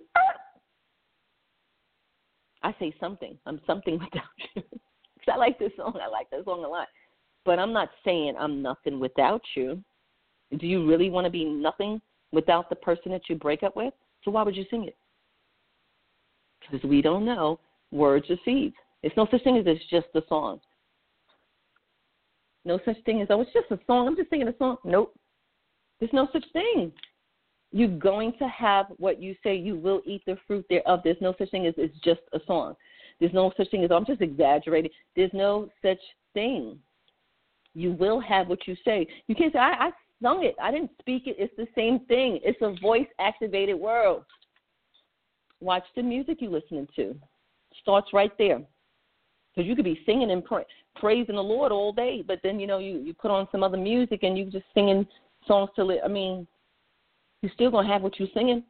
I say something. I'm something without you. Because I like this song. I like that song a lot. But I'm not saying I'm nothing without you. Do you really want to be nothing without the person that you break up with? So why would you sing it? Because we don't know. Words are seeds. There's no such thing as it's just a song. No such thing as, oh, it's just a song. I'm just singing a song. Nope. There's no such thing. You're going to have what you say. You will eat the fruit thereof. There's no such thing as it's just a song. There's no such thing as, oh, I'm just exaggerating. There's no such thing. You will have what you say. You can't say, I, I sung it. I didn't speak it. It's the same thing. It's a voice-activated world. Watch the music you're listening to. Starts right there. Because you could be singing and pra- praising the Lord all day, but then, you know, you, you put on some other music and you just singing songs till it, I mean, you're still going to have what you're singing.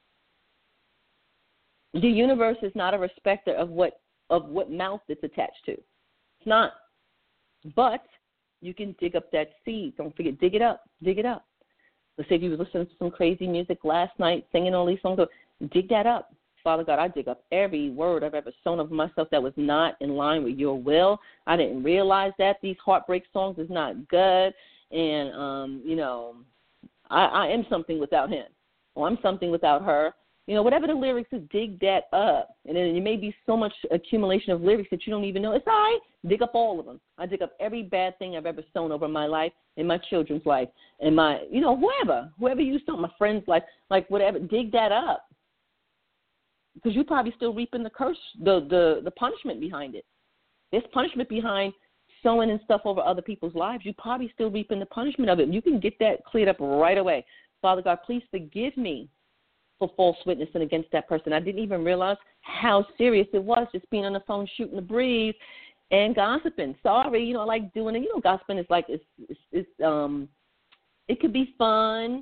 The universe is not a respecter of what of what mouth it's attached to. It's not. But you can dig up that seed. Don't forget, dig it up. Dig it up. Let's say if you were listening to some crazy music last night, singing all these songs, dig that up. Father God, I dig up every word I've ever sown of myself that was not in line with your will. I didn't realize that. These heartbreak songs is not good. And, um, you know, I, I am something without him. Or I'm something without her. You know, whatever the lyrics is, dig that up. And then it may be so much accumulation of lyrics that you don't even know. It's all right. Dig up all of them. I dig up every bad thing I've ever sown over my life, in my children's life, in my, you know, whoever, whoever you sow, my friend's life, like whatever, dig that up. Because you're probably still reaping the curse, the, the, the punishment behind it. There's punishment behind sowing and stuff over other people's lives. You're probably still reaping the punishment of it. You can get that cleared up right away. Father God, please forgive me for false witnessing against that person. I didn't even realize how serious it was, just being on the phone shooting the breeze and gossiping. Sorry, you know, I like doing it. You know, gossiping is like, it's, it's, it's um, it could be fun.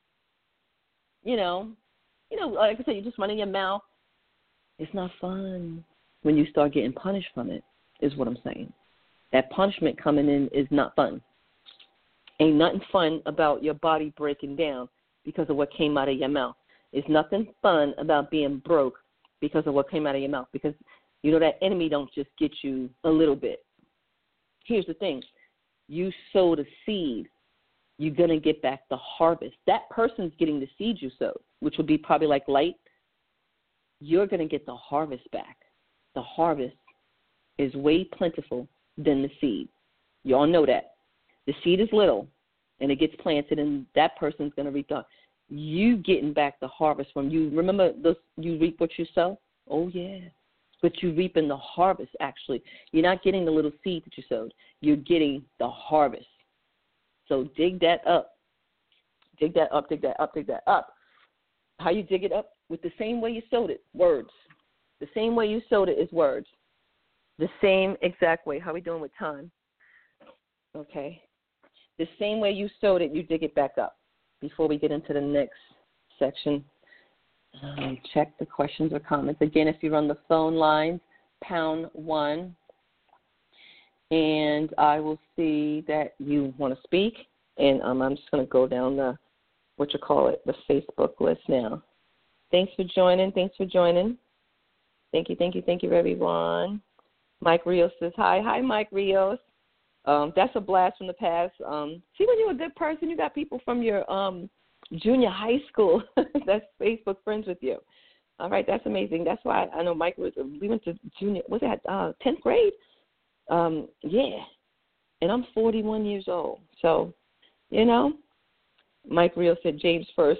You know, you know, like I said, you're just running your mouth. It's not fun when you start getting punished from it, is what I'm saying. That punishment coming in is not fun. Ain't nothing fun about your body breaking down because of what came out of your mouth. It's nothing fun about being broke because of what came out of your mouth, because, you know, that enemy don't just get you a little bit. Here's the thing. You sowed a seed. You're going to get back the harvest. That person's getting the seed you sowed, which would be probably like light. You're going to get the harvest back. The harvest is way plentiful than the seed. You all know that. The seed is little, and it gets planted, and that person's going to reap the you getting back the harvest from you. Remember, those, you reap what you sow? Oh, yeah. But you're reaping the harvest, actually. You're not getting the little seed that you sowed. You're getting the harvest. So dig that up. Dig that up, dig that up, dig that up. How you dig it up? With the same way you sowed it, words. The same way you sowed it is words. the same exact way. How are we doing with time? Okay. The same way you sewed it, you dig it back up. Before we get into the next section, um, check the questions or comments. Again, if you're on the phone lines, pound one, and I will see that you want to speak. And um, I'm just going to go down the, what you call it, the Facebook list now. Thanks for joining. Thanks for joining. Thank you, thank you, thank you, everyone. Mike Rios says hi. Hi, Mike Rios. Um, that's a blast from the past. Um, see, when you're a good person, you got people from your um, junior high school that's Facebook friends with you. All right, that's amazing. That's why I know Mike was, we went to junior, was that uh, tenth grade? Um, yeah, and I'm forty-one years old. So, you know, Mike Rios said James first.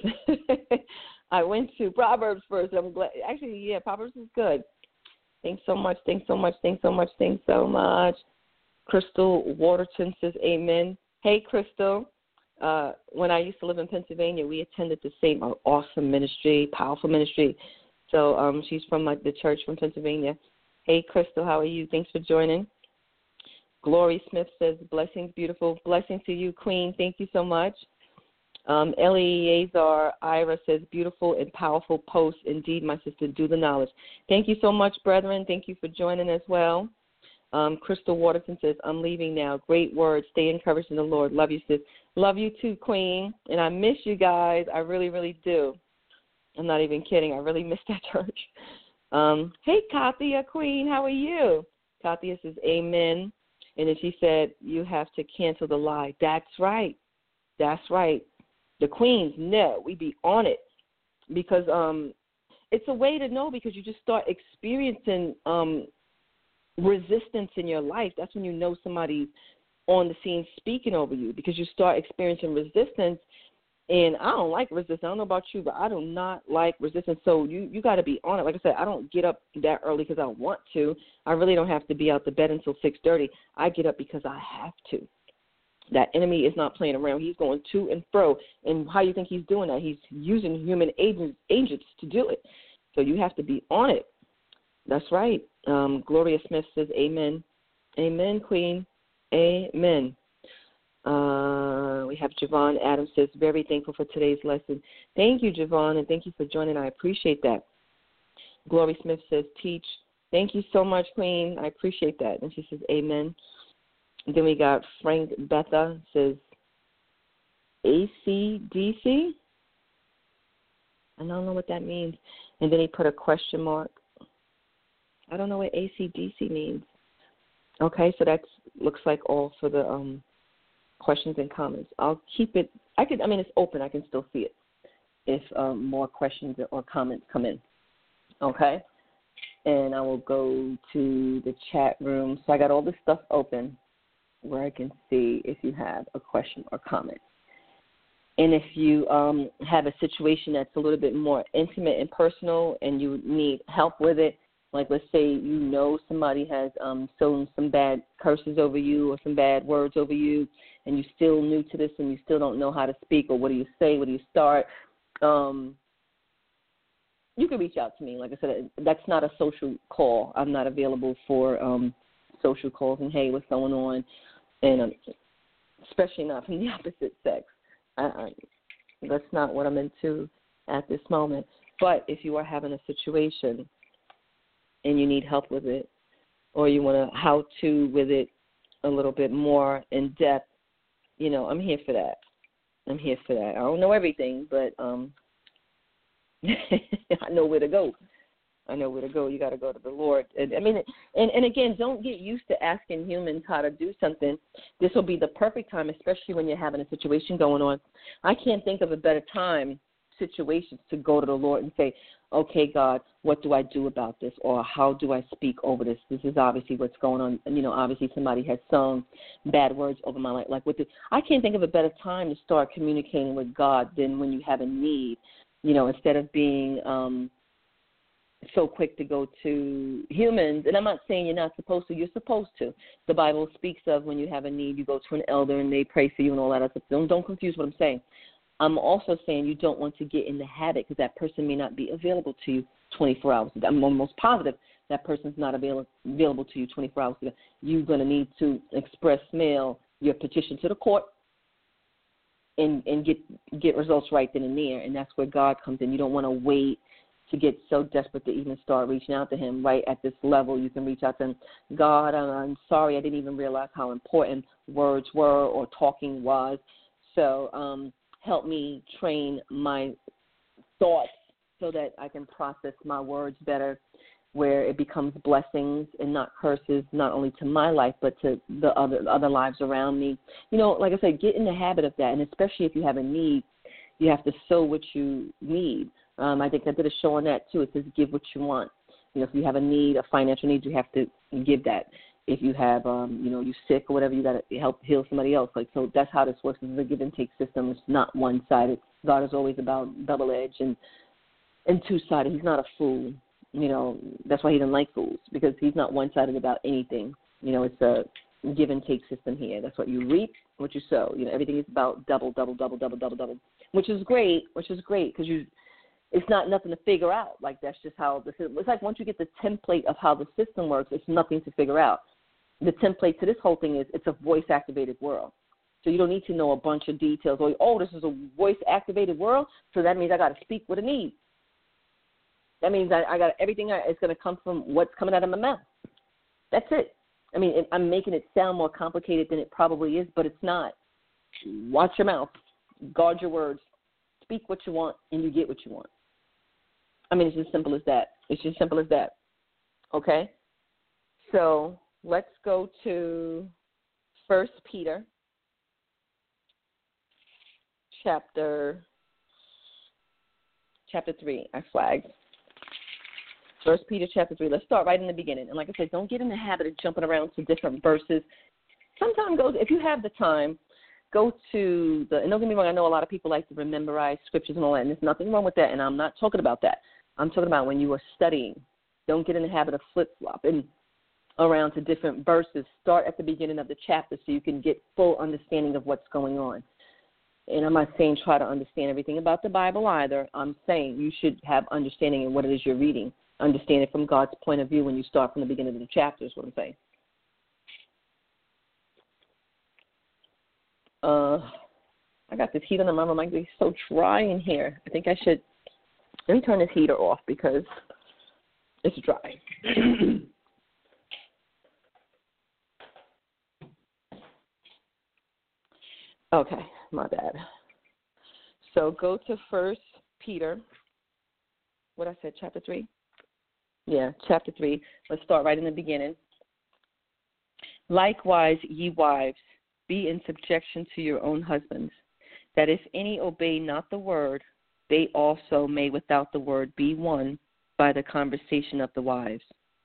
I went to Proverbs first. I'm glad. Actually, yeah, Proverbs is good. Thanks so much. Thanks so much. Thanks so much. Thanks so much. Crystal Waterton says amen. Hey, Crystal. Uh, when I used to live in Pennsylvania, we attended the same awesome ministry, powerful ministry. So um, she's from my, the church from Pennsylvania. Hey, Crystal, how are you? Thanks for joining. Glory Smith says, blessings, beautiful. Blessings to you, Queen. Thank you so much. Um, Eleazar Ira says, beautiful and powerful post. Indeed, my sister, do the knowledge. Thank you so much, brethren. Thank you for joining as well. Um, Crystal Waterton says, I'm leaving now. Great word. Stay encouraged in the Lord. Love you, sis. Love you too, Queen. And I miss you guys. I really, really do. I'm not even kidding. I really miss that church. Um, hey, Kathia, Queen. How are you? Kathia says, amen. And then she said, you have to cancel the lie. That's right. That's right. The queens, no, we be on it. Because um, it's a way to know, because you just start experiencing um, resistance in your life. That's when you know somebody's on the scene speaking over you, because you start experiencing resistance. And I don't like resistance. I don't know about you, but I do not like resistance. So you, you got to be on it. Like I said, I don't get up that early because I want to. I really don't have to be out the bed until six thirty. I get up because I have to. That enemy is not playing around. He's going to and fro. And how you think he's doing that? He's using human agents, agents to do it. So you have to be on it. That's right. Um, Gloria Smith says, amen. Amen, Queen. Amen. Uh, we have Javon Adams says, very thankful for today's lesson. Thank you, Javon, and thank you for joining. I appreciate that. Gloria Smith says, teach. Thank you so much, Queen. I appreciate that. And she says, amen. And then we got Frank Betha says, A C D C? I don't know what that means. And then he put a question mark. I don't know what A C D C means. Okay, so that looks like all for the um, questions and comments. I'll keep it. I can. I mean, it's open. I can still see it if um, more questions or comments come in. Okay, and I will go to the chat room. So I got all this stuff open where I can see if you have a question or comment. And if you um, have a situation that's a little bit more intimate and personal and you need help with it, like let's say you know somebody has um, sown some bad curses over you or some bad words over you, and you're still new to this and you still don't know how to speak, or what do you say, where do you start, um, you can reach out to me. Like I said, that's not a social call. I'm not available for um, social calls and, hey, what's going on, and um, especially not from the opposite sex. I, I, that's not what I'm into at this moment. But if you are having a situation and you need help with it, or you want to how-to with it a little bit more in depth, you know, I'm here for that. I'm here for that. I don't know everything, but um, I know where to go. I know where to go. You got to go to the Lord. And, I mean, and, and again, don't get used to asking humans how to do something. This will be the perfect time, especially when you're having a situation going on. I can't think of a better time, situations, to go to the Lord and say, okay, God, what do I do about this? Or how do I speak over this? This is obviously what's going on. You know, obviously somebody has sown bad words over my life. Like with the, I can't think of a better time to start communicating with God than when you have a need, you know, instead of being um, so quick to go to humans. And I'm not saying you're not supposed to. You're supposed to. The Bible speaks of when you have a need, you go to an elder and they pray for you and all that other stuff. Don't, don't confuse what I'm saying. I'm also saying you don't want to get in the habit because that person may not be available to you twenty-four hours a day. I'm almost positive that person's not avail- available to you twenty-four hours a day. You're going to need to express mail your petition to the court and, and get get results right then and there, and that's where God comes in. You don't want to wait to get so desperate to even start reaching out to him. Right at this level, you can reach out to him. God, I'm sorry, I didn't even realize how important words were or talking was. So um, help me train my thoughts so that I can process my words better, where it becomes blessings and not curses, not only to my life, but to the other other lives around me. You know, like I said, get in the habit of that, and especially if you have a need, you have to sow what you need. Um, I think I did a show on that, too. It says give what you want. You know, if you have a need, a financial need, you have to give that. If you have, um, you know, you're sick or whatever, you got to help heal somebody else. Like, so that's how this works. It's a give and take system. It's not one-sided. God is always about double-edged and, and two-sided. He's not a fool. You know, that's why he doesn't like fools, because he's not one-sided about anything. You know, it's a give and take system here. That's what you reap, what you sow. You know, everything is about double, double, double, double, double, double, which is great, which is great because you, it's not nothing to figure out. Like, that's just how the system, it's like once you get the template of how the system works, it's nothing to figure out. The template to this whole thing is it's a voice-activated world. So you don't need to know a bunch of details. Or, oh, this is a voice-activated world, so that means I got to speak with a need. That means I, I got everything I, it's going to come from what's coming out of my mouth. That's it. I mean, it, I'm making it sound more complicated than it probably is, but it's not. Watch your mouth. Guard your words. Speak what you want, and you get what you want. I mean, it's as simple as that. It's as simple as that. Okay? So let's go to First Peter chapter chapter three. I flagged. First Peter chapter three. Let's start right in the beginning. And like I said, don't get in the habit of jumping around to different verses. Sometimes go, if you have the time, go to the, and don't get me wrong, I know a lot of people like to memorize scriptures and all that, and there's nothing wrong with that, and I'm not talking about that. I'm talking about when you are studying. Don't get in the habit of flip-flopping around to different verses. Start at the beginning of the chapter so you can get full understanding of what's going on. And I'm not saying try to understand everything about the Bible either. I'm saying you should have understanding in what it is you're reading. Understand it from God's point of view when you start from the beginning of the chapter is what I'm saying. Uh, I got this heat on the room. I'm like, it's so dry in here. I think I should, let me turn this heater off because it's dry. Okay, my bad. So go to First Peter. What I said, chapter three? Yeah, chapter three. Let's start right in the beginning. Likewise, ye wives, be in subjection to your own husbands, that if any obey not the word, they also may without the word be won by the conversation of the wives.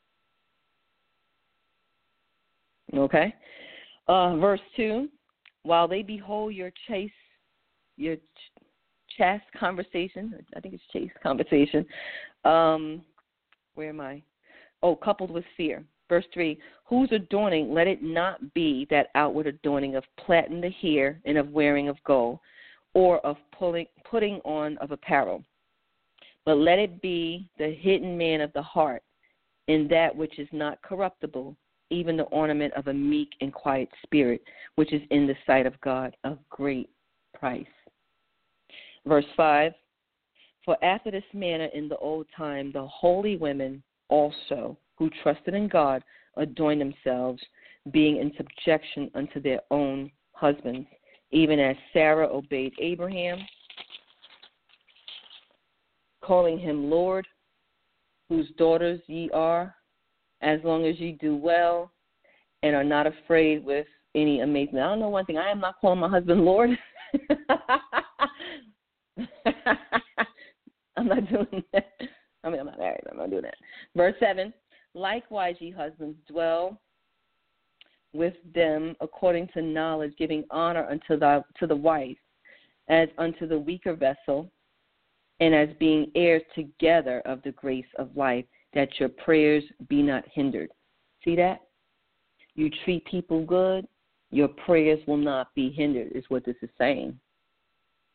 Okay? Uh, verse two, while they behold your chase, your ch- chaste conversation, I think it's chaste conversation, um, where am I? Oh, coupled with fear. Verse three, whose adorning, let it not be that outward adorning of plaiting the hair and of wearing of gold, or of pulling, putting on of apparel, but let it be the hidden man of the heart, in that which is not corruptible, even the ornament of a meek and quiet spirit, which is in the sight of God of great price. Verse five, for after this manner in the old time the holy women also, who trusted in God, adorned themselves, being in subjection unto their own husbands, even as Sarah obeyed Abraham, calling him Lord, whose daughters ye are, as long as ye do well and are not afraid with any amazement. I don't know one thing. I am not calling my husband Lord. I'm not doing that. I mean, I'm not married. I'm not doing that. Verse seven, likewise, ye husbands, dwell with them according to knowledge, giving honor unto the, to the wife, as unto the weaker vessel, and as being heirs together of the grace of life, that your prayers be not hindered. See that? You treat people good, your prayers will not be hindered, is what this is saying.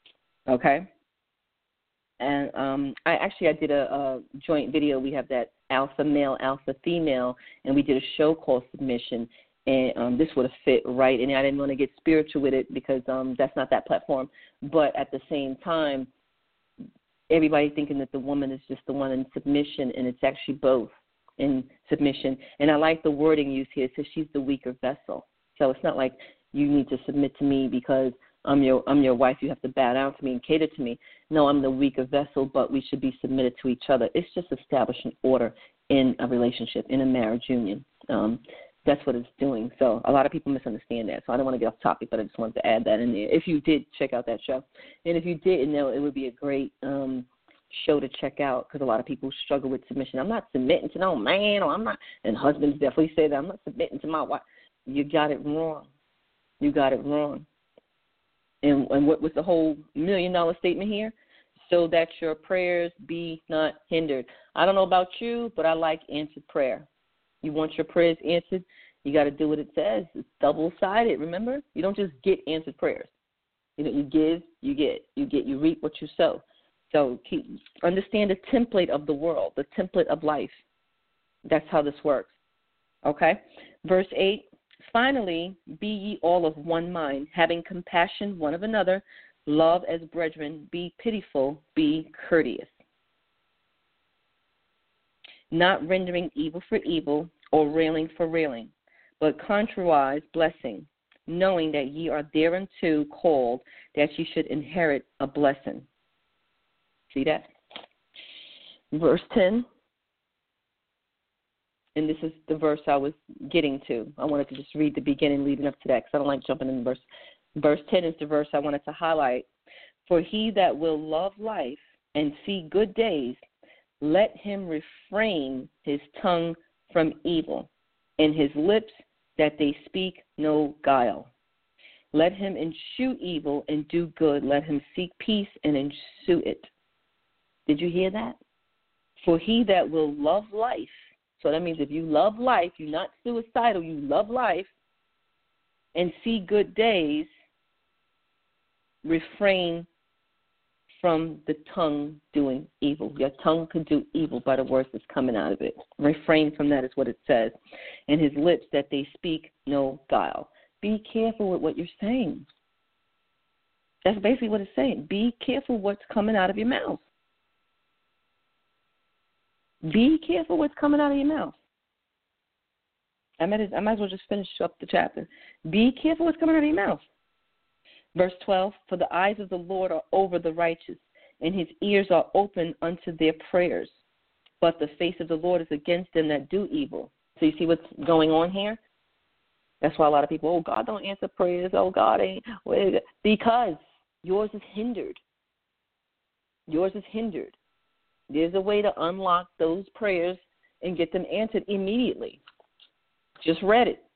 Okay? And um, I actually I did a, a joint video. We have that alpha male, alpha female, and we did a show called Submission. And um, this would have fit right. And I didn't want to get spiritual with it because um, that's not that platform. But at the same time, everybody thinking that the woman is just the one in submission, and it's actually both in submission. And I like the wording used here. It says she's the weaker vessel. So it's not like you need to submit to me because I'm your I'm your wife. You have to bow down to me and cater to me. No, I'm the weaker vessel, but we should be submitted to each other. It's just establishing order in a relationship, in a marriage union. Um, that's what it's doing. So a lot of people misunderstand that. So I don't want to get off topic, but I just wanted to add that in there. If you did check out that show, and if you didn't know, it would be a great um, show to check out because a lot of people struggle with submission. I'm not submitting to no man, or I'm not. And husbands definitely say that I'm not submitting to my wife. You got it wrong. You got it wrong. And, and what was the whole million dollar statement here? So that your prayers be not hindered. I don't know about you, but I like answered prayer. You want your prayers answered, you got to do what it says. It's double-sided, remember? You don't just get answered prayers. You know, you give, you get. You get, you reap what you sow. So keep, understand the template of the world, the template of life. That's how this works. Okay? Verse eight, finally, be ye all of one mind, having compassion one of another, love as brethren, be pitiful, be courteous. Not rendering evil for evil or railing for railing, but contrariwise blessing, knowing that ye are thereunto called, that ye should inherit a blessing. See that? Verse ten, and this is the verse I was getting to. I wanted to just read the beginning leading up to that because I don't like jumping in verse. Verse ten is the verse I wanted to highlight. For he that will love life and see good days, let him refrain his tongue from evil, and his lips that they speak no guile. Let him eschew evil and do good. Let him seek peace and ensue it. Did you hear that? For he that will love life, so that means if you love life, you're not suicidal, you love life, and see good days, refrain from the tongue doing evil. Your tongue could do evil by the words that's coming out of it. Refrain from that is what it says. And his lips that they speak no guile. Be careful with what you're saying. That's basically what it's saying. Be careful what's coming out of your mouth. Be careful what's coming out of your mouth. I might, I might as well just finish up the chapter. Be careful what's coming out of your mouth. Verse twelve, for the eyes of the Lord are over the righteous, and his ears are open unto their prayers. But the face of the Lord is against them that do evil. So you see what's going on here? That's why a lot of people, oh, God don't answer prayers. Oh, God ain't. Because yours is hindered. Yours is hindered. There's a way to unlock those prayers and get them answered immediately. Just read it.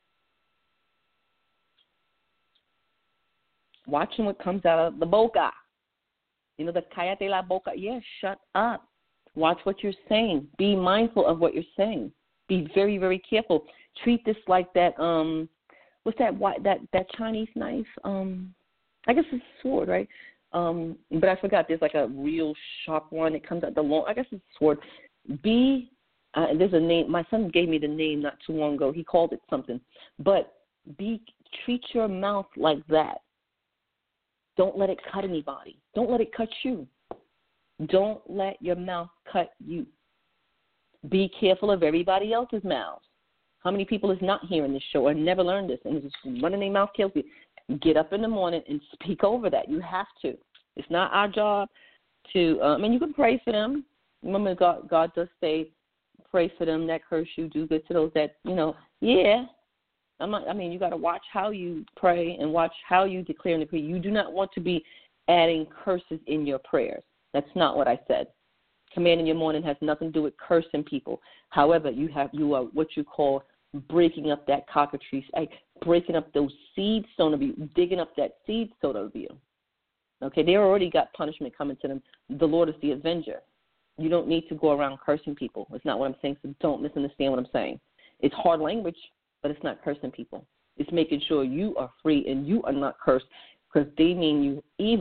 Watching what comes out of the boca. You know, the cállate la boca. Yes, yeah, shut up. Watch what you're saying. Be mindful of what you're saying. Be very, very careful. Treat this like that, um, what's that, that, that Chinese knife? Um, I guess it's a sword, right? Um, but I forgot. There's like a real sharp one that comes out the long. I guess it's a sword. Be, uh, there's a name. My son gave me the name not too long ago. He called it something. But be, treat your mouth like that. Don't let it cut anybody. Don't let it cut you. Don't let your mouth cut you. Be careful of everybody else's mouths. How many people is not hearing this show or never learned this and just running their mouth kills you? Get up in the morning and speak over that. You have to. It's not our job to, uh, I mean, you can pray for them. Remember, God, God does say, pray for them that curse you, do good to those that, you know, yeah. I'm not, I mean, you got to watch how you pray and watch how you declare and decree. You do not want to be adding curses in your prayers. That's not what I said. Commanding your morning has nothing to do with cursing people. However, you have you are what you call breaking up that cockatrice, like breaking up those seeds sown of you, digging up that seed sown of you. Okay, they already got punishment coming to them. The Lord is the avenger. You don't need to go around cursing people. It's not what I'm saying, so don't misunderstand what I'm saying. It's hard language, but it's not cursing people. It's making sure you are free and you are not cursed because they mean you evil.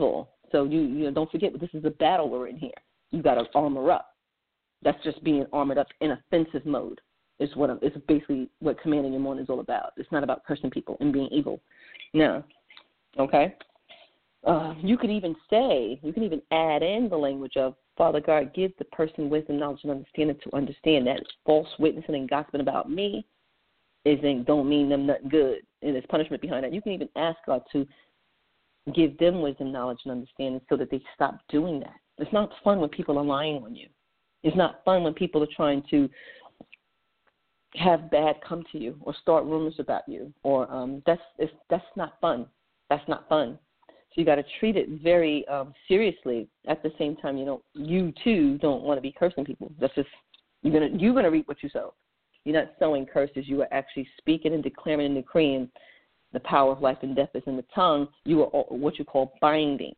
So you, you know, don't forget, this is a battle we're in here. You got to armor up. That's just being armored up in offensive mode. Is what I'm, it's basically what commanding your morning is all about. It's not about cursing people and being evil. No. Okay? Uh, you could even say, you can even add in the language of, Father God, give the person wisdom, knowledge, and understanding to understand that false witnessing and gossiping about me isn't, don't mean them nothing good, and there's punishment behind that. You can even ask God to give them wisdom, knowledge, and understanding so that they stop doing that. It's not fun when people are lying on you. It's not fun when people are trying to have bad come to you or start rumors about you. Or um, that's it's, that's not fun. That's not fun. So you got to treat it very um, seriously. At the same time, you don't, you too don't want to be cursing people. That's just you're gonna you're gonna reap what you sow. You're not sowing curses. You are actually speaking and declaring and decreeing the power of life and death is in the tongue. You are what you call binding.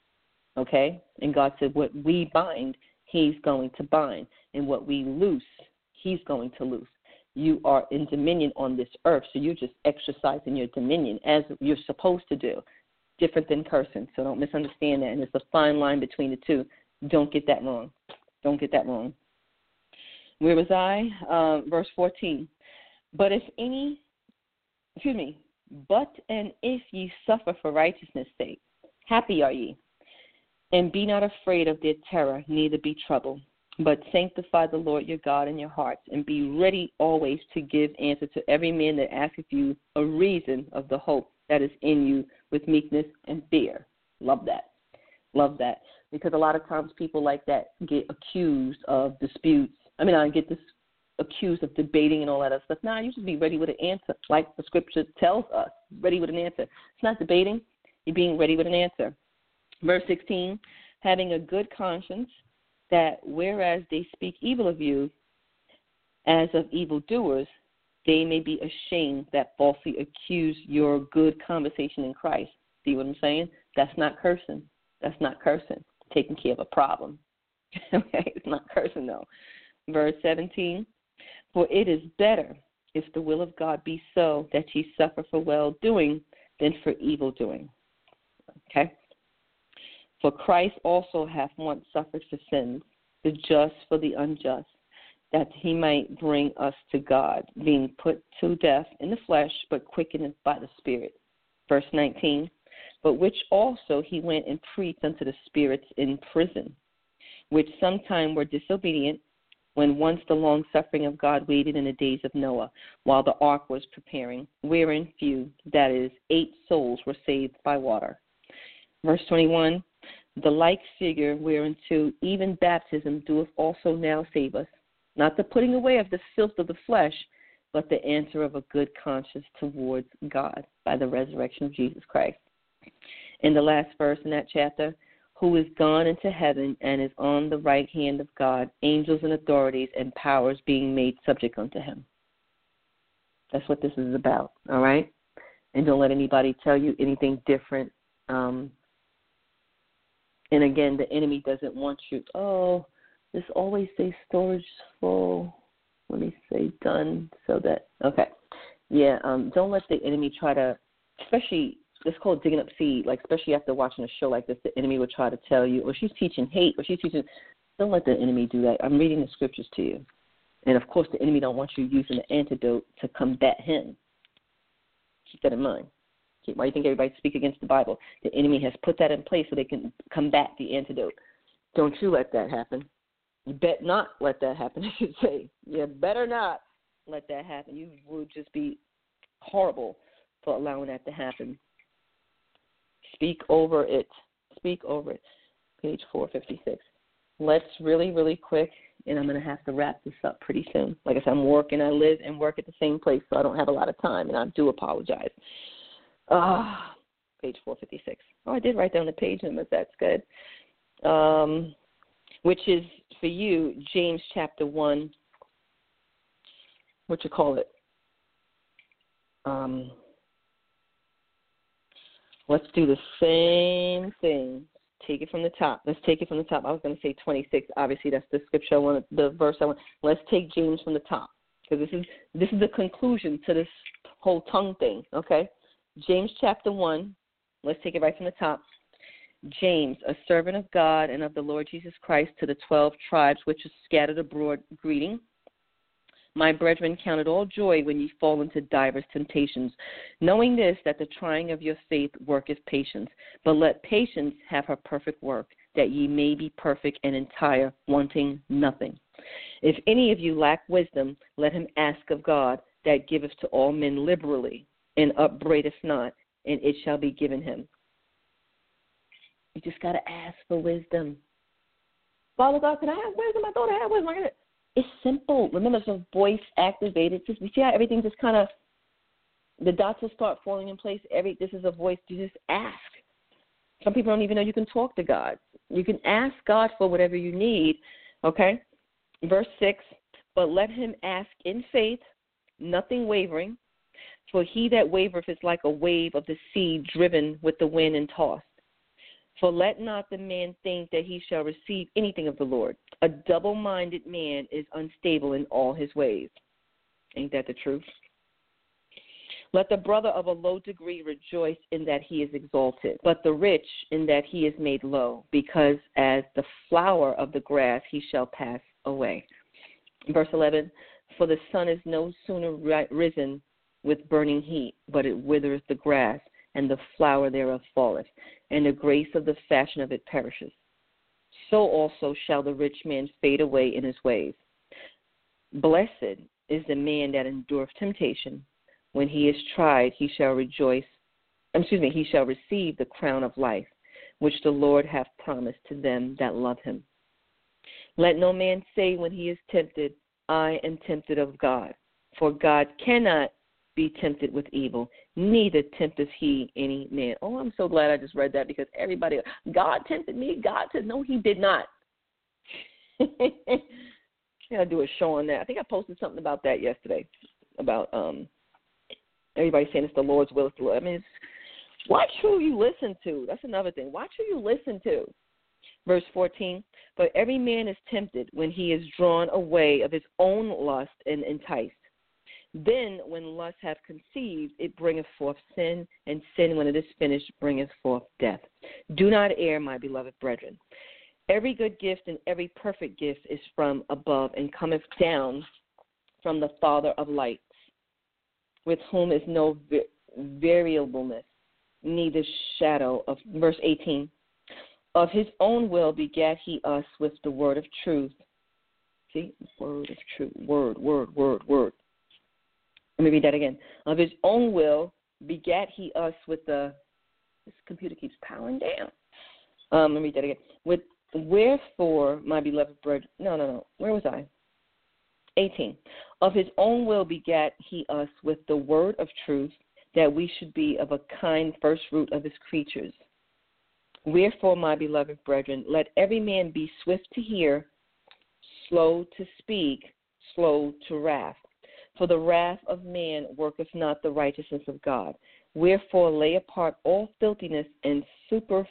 Okay? And God said, what we bind, He's going to bind, and what we loose, He's going to loose. You are in dominion on this earth, so you're just exercising your dominion as you're supposed to do. Different than cursing, so don't misunderstand that. And it's a fine line between the two. Don't get that wrong. Don't get that wrong. Where was I? Uh, verse fourteen. But if any, excuse me, but and if ye suffer for righteousness' sake, happy are ye. And be not afraid of their terror, neither be troubled. But sanctify the Lord your God in your hearts, and be ready always to give answer to every man that asketh you a reason of the hope that is in you with meekness and fear. Love that. Love that. Because a lot of times people like that get accused of disputes. I mean, I get this accused of debating and all that other stuff. Nah, you should be ready with an answer, like the scripture tells us, ready with an answer. It's not debating. You're being ready with an answer. Verse sixteen, having a good conscience, that whereas they speak evil of you as of evildoers, they may be ashamed that falsely accuse your good conversation in Christ. See what I'm saying? That's not cursing. That's not cursing. Taking care of a problem. Okay, it's not cursing, though. Verse seventeen, for it is better, if the will of God be so, that ye suffer for well-doing than for evil-doing. Okay? For Christ also hath once suffered for sins, the just for the unjust, that he might bring us to God, being put to death in the flesh, but quickened by the Spirit. Verse nineteen, but which also he went and preached unto the spirits in prison, which sometime were disobedient, when once the long suffering of God waited in the days of Noah, while the ark was preparing, wherein few, that is, eight souls were saved by water. Verse twenty-one, the like figure whereunto even baptism doeth also now save us, not the putting away of the filth of the flesh, but the answer of a good conscience towards God by the resurrection of Jesus Christ. In the last verse in that chapter, who is gone into heaven and is on the right hand of God, angels and authorities and powers being made subject unto him. That's what this is about, all right? And don't let anybody tell you anything different. Um, and again, the enemy doesn't want you, oh, this always says storage full. Let me say done so that, okay. Yeah, um, don't let the enemy try to, especially, it's called digging up seed, like especially after watching a show like this, the enemy would try to tell you, or she's teaching hate, or she's teaching, don't let the enemy do that. I'm reading the scriptures to you. And, of course, the enemy don't want you using the antidote to combat him. Keep that in mind. Why do you think everybody speak against the Bible? The enemy has put that in place so they can combat the antidote. Don't you let that happen. You bet not let that happen, I should say. You better not let that happen. You would just be horrible for allowing that to happen. Speak over it. Speak over it. Page four fifty-six. Let's really, really quick, and I'm going to have to wrap this up pretty soon. Like I said, I'm working. I live and work at the same place, so I don't have a lot of time, and I do apologize. Ah, page four fifty-six. Oh, I did write down the page numbers. That's good. Um, which is, for you, James chapter one, what you call it? Um, let's do the same thing. Take it from the top. Let's take it from the top. I was going to say twenty-six. Obviously, that's the scripture I want, the verse I want. Let's take James from the top, because this is this is the conclusion to this whole tongue thing, okay? James chapter one, let's take it right from the top. James, a servant of God and of the Lord Jesus Christ, to the twelve tribes which are scattered abroad, greeting. My brethren, count it all joy when ye fall into divers temptations, knowing this, that the trying of your faith worketh patience. But let patience have her perfect work, that ye may be perfect and entire, wanting nothing. If any of you lack wisdom, let him ask of God, that giveth to all men liberally, and upbraideth not, and it shall be given him. You just got to ask for wisdom. Father God, can I have wisdom? I thought I had wisdom. It's simple. Remember, it's a voice activated. Just, you see how everything just kind of, the dots will start falling in place. Every This is a voice. You just ask. Some people don't even know you can talk to God. You can ask God for whatever you need, okay? Verse six, but let him ask in faith, nothing wavering, for he that wavereth is like a wave of the sea driven with the wind and tossed. For let not the man think that he shall receive anything of the Lord. A double-minded man is unstable in all his ways. Ain't that the truth? Let the brother of a low degree rejoice in that he is exalted, but the rich in that he is made low, because as the flower of the grass he shall pass away. Verse eleven, for the sun is no sooner risen with burning heat, but it withereth the grass, and the flower thereof falleth, and the grace of the fashion of it perishes. So also shall the rich man fade away in his ways. Blessed is the man that endureth temptation. When he is tried, he shall rejoice, excuse me, he shall receive the crown of life, which the Lord hath promised to them that love him. Let no man say when he is tempted, I am tempted of God. For God cannot be tempted with evil, neither tempteth he any man. Oh, I'm so glad I just read that, because everybody, God tempted me. God said, no, he did not. I'll do a show on that. I think I posted something about that yesterday, about um, everybody saying it's the Lord's will. It's the Lord. I mean, it's, watch who you listen to. That's another thing. Watch who you listen to. Verse fourteen, but every man is tempted when he is drawn away of his own lust and enticed. Then when lust hath conceived, it bringeth forth sin, and sin, when it is finished, bringeth forth death. Do not err, my beloved brethren. Every good gift and every perfect gift is from above, and cometh down from the Father of lights, with whom is no variableness, neither shadow of, verse eighteen, of his own will begat he us with the word of truth. See, word of truth, word, word, word, word. Let me read that again. Of his own will begat he us with the, this computer keeps powering down. Um, let me read that again. With wherefore, my beloved brethren, no, no, no, where was I? eighteen. Of his own will begat he us with the word of truth, that we should be of a kind first fruit of his creatures. Wherefore, my beloved brethren, let every man be swift to hear, slow to speak, slow to wrath. For the wrath of man worketh not the righteousness of God. Wherefore lay apart all filthiness and super,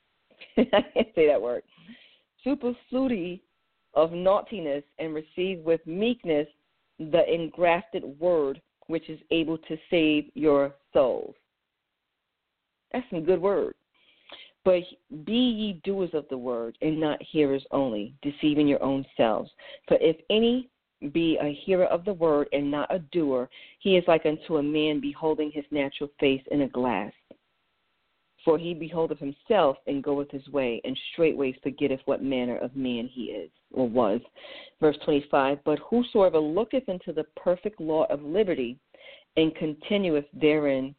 I can't say that word, superfluity of naughtiness, and receive with meekness the engrafted word, which is able to save your souls. That's some good word. But be ye doers of the word, and not hearers only, deceiving your own selves. For if any be a hearer of the word and not a doer, he is like unto a man beholding his natural face in a glass. For he beholdeth himself and goeth his way, and straightway forgetteth what manner of man he is, or was. Verse twenty-five, but whosoever looketh into the perfect law of liberty, and continueth therein,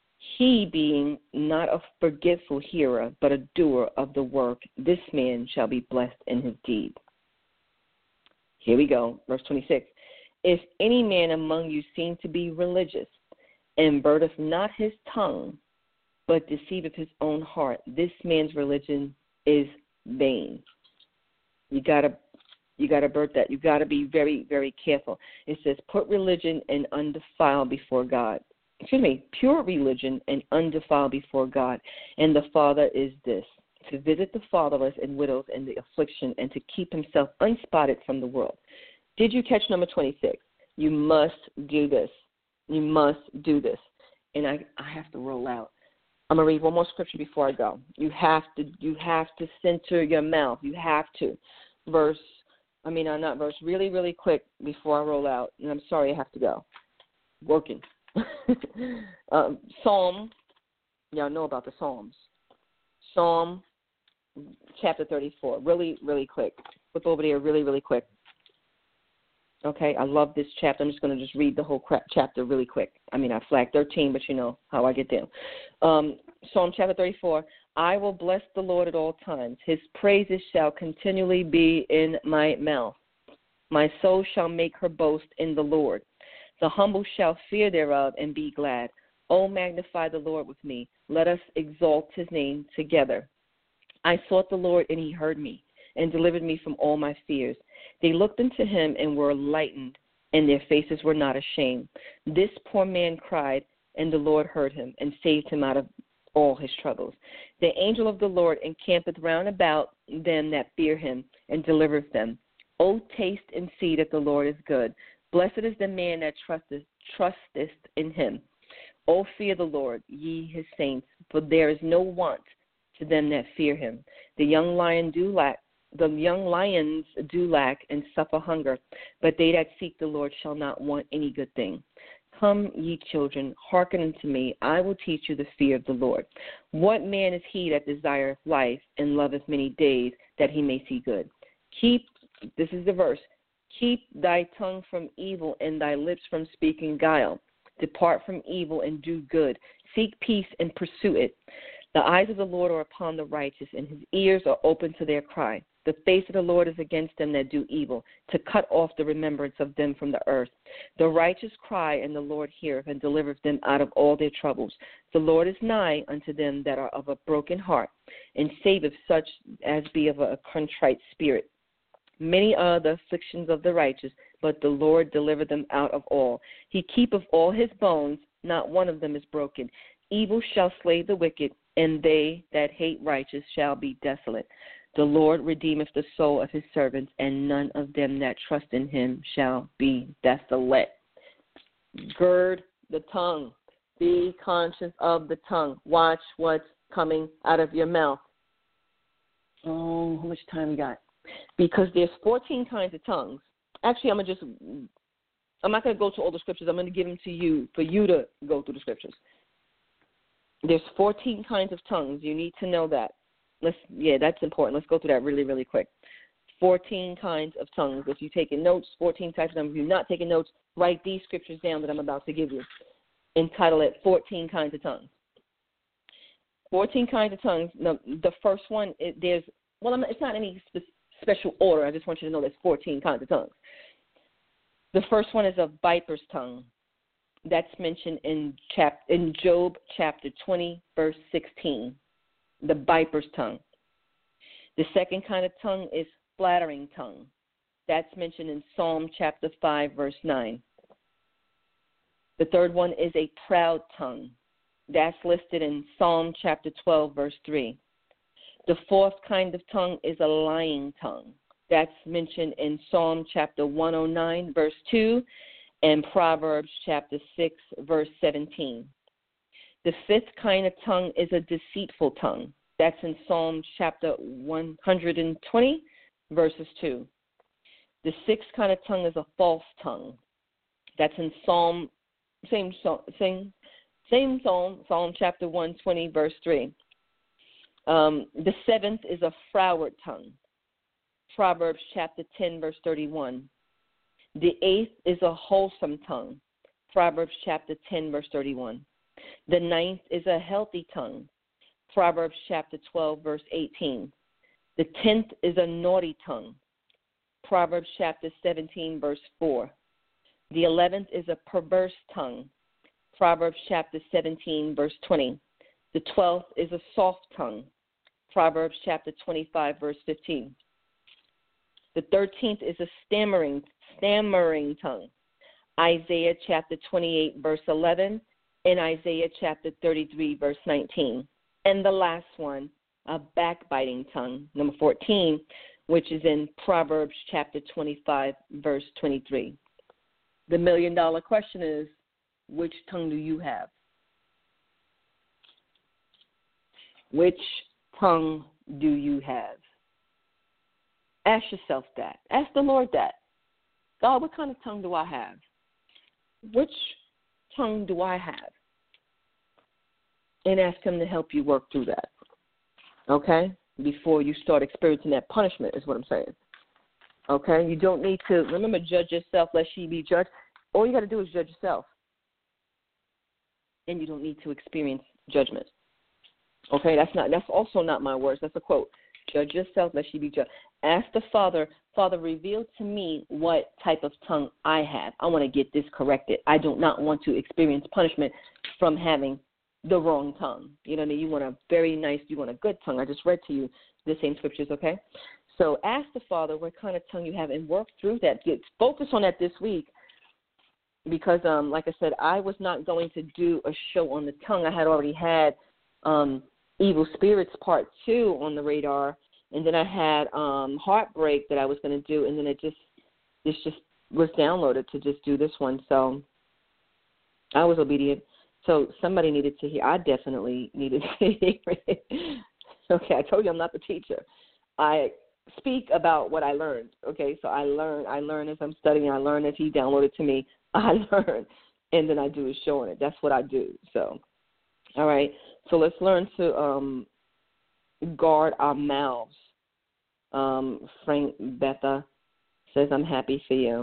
he being not a forgetful hearer, but a doer of the work, this man shall be blessed in his deed. Here we go, verse twenty-six. If any man among you seem to be religious, and birdeth not his tongue, but deceiveth his own heart, this man's religion is vain. You gotta, you gotta bird that. You gotta be very, very careful. It says, put religion and undefiled before God. Excuse me, pure religion and undefiled before God. And the Father is this, to visit the fatherless and widows in the affliction, and to keep himself unspotted from the world. Did you catch number twenty-six? You must do this. You must do this. And I, I have to roll out. I'm gonna read one more scripture before I go. You have to you have to center your mouth. You have to. Verse, I mean, uh, not verse. Really, really quick before I roll out. And I'm sorry I have to go. Working. um, Psalm. Y'all know about the Psalms. Psalm chapter thirty-four. Really, really quick. Flip over there really, really quick. Okay, I love this chapter. I'm just going to just read the whole crap chapter really quick. I mean, I flagged thirteen, but you know how I get down. Um, Psalm chapter thirty-four, I will bless the Lord at all times. His praises shall continually be in my mouth. My soul shall make her boast in the Lord. The humble shall fear thereof and be glad. O magnify the Lord with me. Let us exalt his name together. I sought the Lord, and he heard me and delivered me from all my fears. They looked unto him and were lightened, and their faces were not ashamed. This poor man cried, and the Lord heard him and saved him out of all his troubles. The angel of the Lord encampeth round about them that fear him, and delivereth them. O taste and see that the Lord is good. Blessed is the man that trusteth, trusteth in him. O fear the Lord, ye his saints, for there is no want to them that fear him. The young lion do lack, the young lions do lack and suffer hunger, but they that seek the Lord shall not want any good thing. Come, ye children, hearken unto me. I will teach you the fear of the Lord. What man is he that desireth life and loveth many days, that he may see good? Keep, this is the verse, keep thy tongue from evil and thy lips from speaking guile. Depart from evil and do good. Seek peace and pursue it. The eyes of the Lord are upon the righteous, and his ears are open to their cry. The face of the Lord is against them that do evil, to cut off the remembrance of them from the earth. The righteous cry, and the Lord heareth, and delivereth them out of all their troubles. The Lord is nigh unto them that are of a broken heart, and saveth such as be of a contrite spirit. Many are the afflictions of the righteous, but the Lord delivereth them out of all. He keepeth all his bones, not one of them is broken. Evil shall slay the wicked, and they that hate righteous shall be desolate. The Lord redeemeth the soul of his servants, and none of them that trust in him shall be desolate. Gird the tongue. Be conscious of the tongue. Watch what's coming out of your mouth. Oh, how much time we got? Because there's fourteen kinds of tongues. Actually, I'm going to just, I'm not going to go to all the scriptures. I'm going to give them to you for you to go through the scriptures. There's fourteen kinds of tongues. You need to know that. Let's, yeah, that's important. Let's go through that really, really quick. fourteen kinds of tongues. If you're taking notes, fourteen types of tongues. If you're not taking notes, write these scriptures down that I'm about to give you. Entitle it fourteen kinds of tongues. fourteen kinds of tongues. The, the first one, it, there's, well, I'm, it's not any spe- special order. I just want you to know there's fourteen kinds of tongues. The first one is a viper's tongue. That's mentioned in chap in Job chapter twenty, verse sixteen. The viper's tongue. The second kind of tongue is flattering tongue. That's mentioned in Psalm chapter five, verse nine. The third one is a proud tongue. That's listed in Psalm chapter twelve, verse three. The fourth kind of tongue is a lying tongue. That's mentioned in Psalm chapter one oh nine, verse two, and Proverbs chapter six, verse seventeen. The fifth kind of tongue is a deceitful tongue. That's in Psalm chapter one hundred twenty, verses two. The sixth kind of tongue is a false tongue. That's in Psalm, same same same Psalm, Psalm chapter one twenty, verse three. Um, the seventh is a froward tongue. Proverbs chapter ten, verse thirty-one. The eighth is a wholesome tongue. Proverbs chapter ten, verse thirty-one. The ninth is a healthy tongue. Proverbs chapter twelve, verse eighteen. The tenth is a naughty tongue. Proverbs chapter seventeen, verse four. The eleventh is a perverse tongue. Proverbs chapter seventeen, verse twenty. The twelfth is a soft tongue. Proverbs chapter twenty-five, verse fifteen. The thirteenth is a stammering, stammering tongue. Isaiah chapter twenty-eight, verse eleven, and Isaiah chapter thirty-three, verse nineteen. And the last one, a backbiting tongue, number fourteen, which is in Proverbs chapter twenty-five, verse twenty-three. The million dollar question is, which tongue do you have? Which tongue do you have? Ask yourself that. Ask the Lord that. God, what kind of tongue do I have? Which tongue do I have? And ask him to help you work through that. Okay? Before you start experiencing that punishment is what I'm saying. Okay? You don't need to, remember, judge yourself lest ye be judged. All you got to do is judge yourself. And you don't need to experience judgment. Okay? That's not. That's also not my words. That's a quote. Judge yourself lest ye be judged. Ask the Father, Father, reveal to me what type of tongue I have. I want to get this corrected. I do not want to experience punishment from having the wrong tongue. You know what I mean? You want a very nice, you want a good tongue. I just read to you the same scriptures, okay? So ask the Father what kind of tongue you have and work through that. Get focus on that this week because, um, like I said, I was not going to do a show on the tongue. I had already had um, Evil Spirits Part two on the radar, and then I had um, Heartbreak that I was going to do, and then it just, this just was downloaded to just do this one. So I was obedient. So somebody needed to hear. I definitely needed to hear it. Okay, I told you I'm not the teacher. I speak about what I learned. Okay, so I learn. I learn as I'm studying. I learn as he downloaded to me. I learn, and then I do a show on it. That's what I do. So, all right. So let's learn to um, guard our mouths. Um, Frank Betha says, I'm happy for you.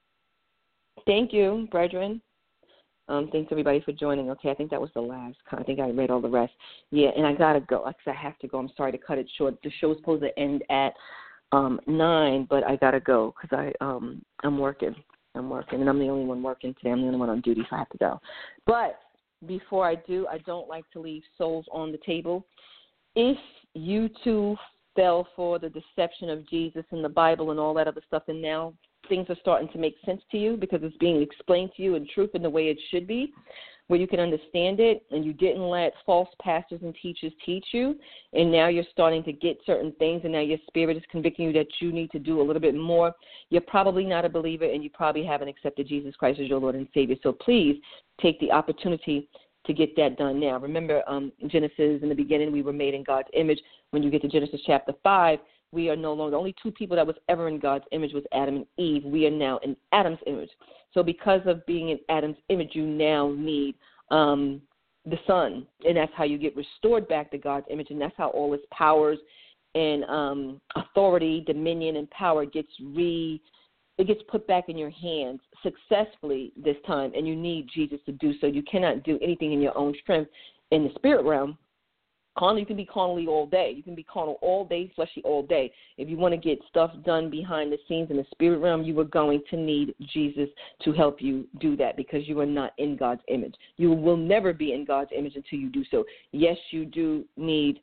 Thank you, brethren. Um, thanks, everybody, for joining. Okay, I think that was the last. I think I read all the rest. Yeah, and I got to go. Like I said, I have to go. I'm sorry to cut it short. The show was supposed to end at um, nine, but I got to go because I, um, I'm working. I'm working, and I'm the only one working today. I'm the only one on duty, so I have to go. But before I do, I don't like to leave souls on the table. If you too fell for the deception of Jesus and the Bible and all that other stuff, and now things are starting to make sense to you because it's being explained to you in truth in the way it should be, where you can understand it, and you didn't let false pastors and teachers teach you, and now you're starting to get certain things, and now your spirit is convicting you that you need to do a little bit more. You're probably not a believer, and you probably haven't accepted Jesus Christ as your Lord and Savior. So please take the opportunity to get that done now. Remember, um, Genesis, in the beginning, we were made in God's image. When you get to Genesis chapter five, we are no longer, the only two people that was ever in God's image was Adam and Eve. We are now in Adam's image. So because of being in Adam's image, you now need um, the Son, and that's how you get restored back to God's image, and that's how all its powers and um, authority, dominion, and power gets re, it gets put back in your hands successfully this time, and you need Jesus to do so. You cannot do anything in your own strength in the spirit realm. Carnal, you can be carnally all day. You can be carnal all day, fleshy all day. If you want to get stuff done behind the scenes in the spirit realm, you are going to need Jesus to help you do that because you are not in God's image. You will never be in God's image until you do so. Yes, you do need,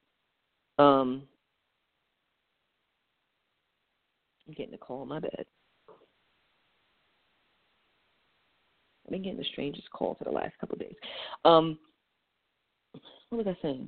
um, I'm getting a call, my bad. I've been getting the strangest call for the last couple of days. Um, what was I saying?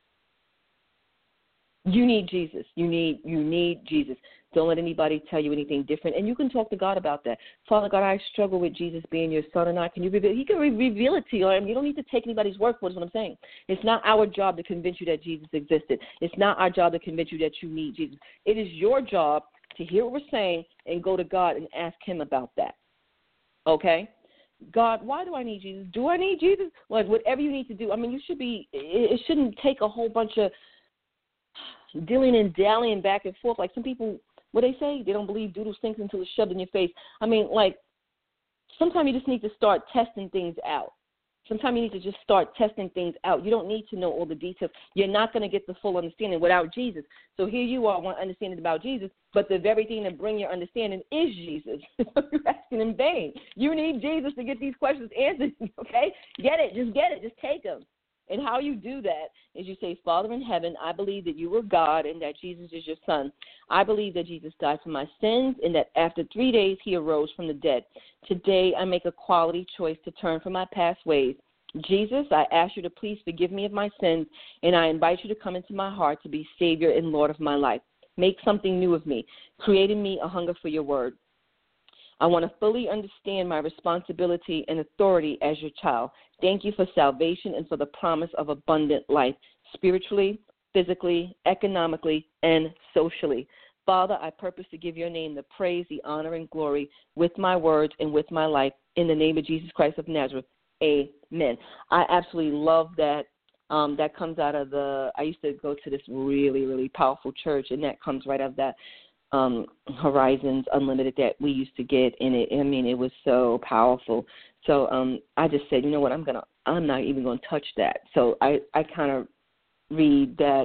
You need Jesus. You need you need Jesus. Don't let anybody tell you anything different. And you can talk to God about that. Father God, I struggle with Jesus being your son or not. Can you reveal? He can re- reveal it to you. I mean, you don't need to take anybody's word for it, is what I'm saying. It's not our job to convince you that Jesus existed. It's not our job to convince you that you need Jesus. It is your job to hear what we're saying and go to God and ask him about that. Okay? God, why do I need Jesus? Do I need Jesus? Like, whatever you need to do. I mean, you should be, it, it shouldn't take a whole bunch of dealing and dallying back and forth. Like some people, what they say, they don't believe doodle stinks until it's shoved in your face. I mean, like, sometimes you just need to start testing things out. Sometimes you need to just start testing things out. You don't need to know all the details. You're not going to get the full understanding without Jesus. So here you are, want understanding about Jesus, but the very thing that bring your understanding is Jesus. You're asking in vain. You need Jesus to get these questions answered, okay? Get it. Just get it. Just take them. And how you do that is you say, Father in heaven, I believe that you are God and that Jesus is your son. I believe that Jesus died for my sins and that after three days he arose from the dead. Today I make a quality choice to turn from my past ways. Jesus, I ask you to please forgive me of my sins, and I invite you to come into my heart to be Savior and Lord of my life. Make something new of me, creating me a hunger for your word. I want to fully understand my responsibility and authority as your child. Thank you for salvation and for the promise of abundant life, spiritually, physically, economically, and socially. Father, I purpose to give your name the praise, the honor, and glory with my words and with my life in the name of Jesus Christ of Nazareth. Amen. I absolutely love that. Um, that comes out of the, I used to go to this really, really powerful church, and that comes right out of that um, Horizons Unlimited that we used to get in it. I mean, it was so powerful. So um, I just said, you know what, I'm gonna, I'm not even going to touch that. So I, I kind of read that,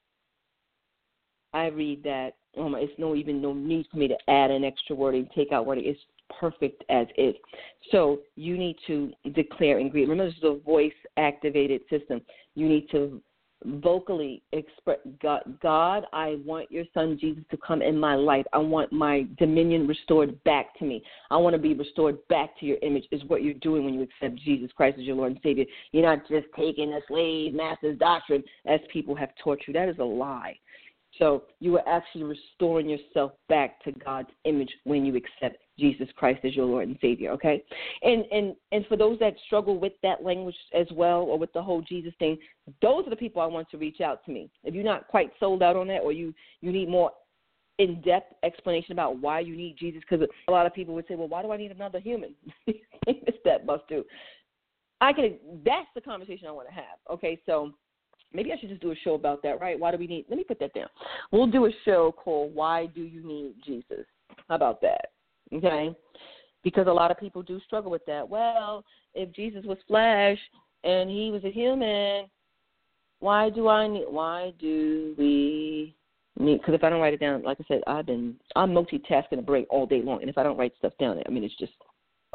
I read that, um, it's no even no need for me to add an extra word and take out word. It's perfect as is. So you need to declare and agree. Remember, this is a voice-activated system. You need to vocally express, God, God, I want your son Jesus to come in my life. I want my dominion restored back to me. I want to be restored back to your image is what you're doing when you accept Jesus Christ as your Lord and Savior. You're not just taking the slave master's doctrine as people have taught you. That is a lie. So you are actually restoring yourself back to God's image when you accept Jesus Christ as your Lord and Savior, okay? And and and for those that struggle with that language as well, or with the whole Jesus thing, those are the people I want to reach out to me. If you're not quite sold out on that, or you, you need more in-depth explanation about why you need Jesus, because a lot of people would say, well, why do I need another human? It's that bust too. I can. That's the conversation I want to have, okay? So maybe I should just do a show about that, right? Why do we need, let me put that down. We'll do a show called Why Do You Need Jesus? How about that? Okay? Because a lot of people do struggle with that. Well, if Jesus was flesh and he was a human, why do I need, why do we need, because if I don't write it down, like I said, I've been, I'm multitasking a break all day long, and if I don't write stuff down, I mean, it's just,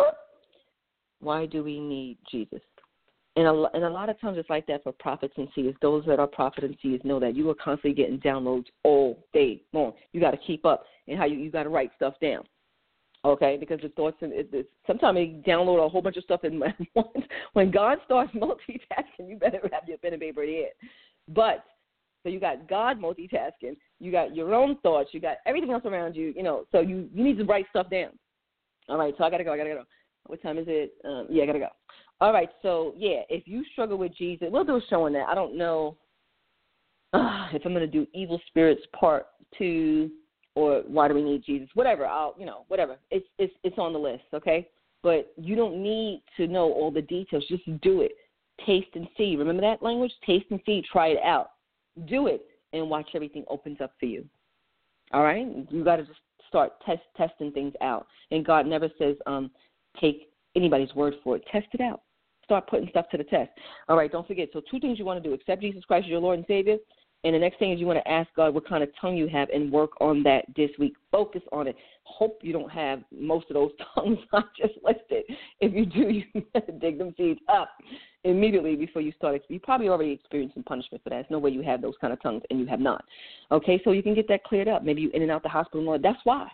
why do we need Jesus? And a, and a lot of times it's like that for prophets and seers. Those that are prophets and seers know that you are constantly getting downloads all day long. You got to keep up, and how you, you got to write stuff down, okay? Because the thoughts, and it, it, sometimes they download a whole bunch of stuff in once. When God starts multitasking, you better have your pen and paper in your head. But, so you got God multitasking, you got your own thoughts, you got everything else around you, you know, so you, you need to write stuff down. All right, so I got to go, I got to go. What time is it? Um, yeah, I got to go. All right, so, yeah, if you struggle with Jesus, we'll do a show on that. I don't know uh, if I'm going to do Evil Spirits Part two or Why Do We Need Jesus, whatever. I'll, you know, whatever. It's it's it's on the list, okay? But you don't need to know all the details. Just do it. Taste and see. Remember that language? Taste and see. Try it out. Do it, and watch everything opens up for you. All right? You got to just start test testing things out. And God never says um, take anybody's word for it. Test it out. Start putting stuff to the test. All right, don't forget. So two things you want to do. Accept Jesus Christ as your Lord and Savior. And the next thing is you want to ask God what kind of tongue you have and work on that this week. Focus on it. Hope you don't have most of those tongues I just listed. If you do, you better dig them seeds up immediately before you start. You probably already experienced some punishment for that. There's no way you have those kind of tongues and you have not. Okay, so you can get that cleared up. Maybe you in and out the hospital. Lord, that's why.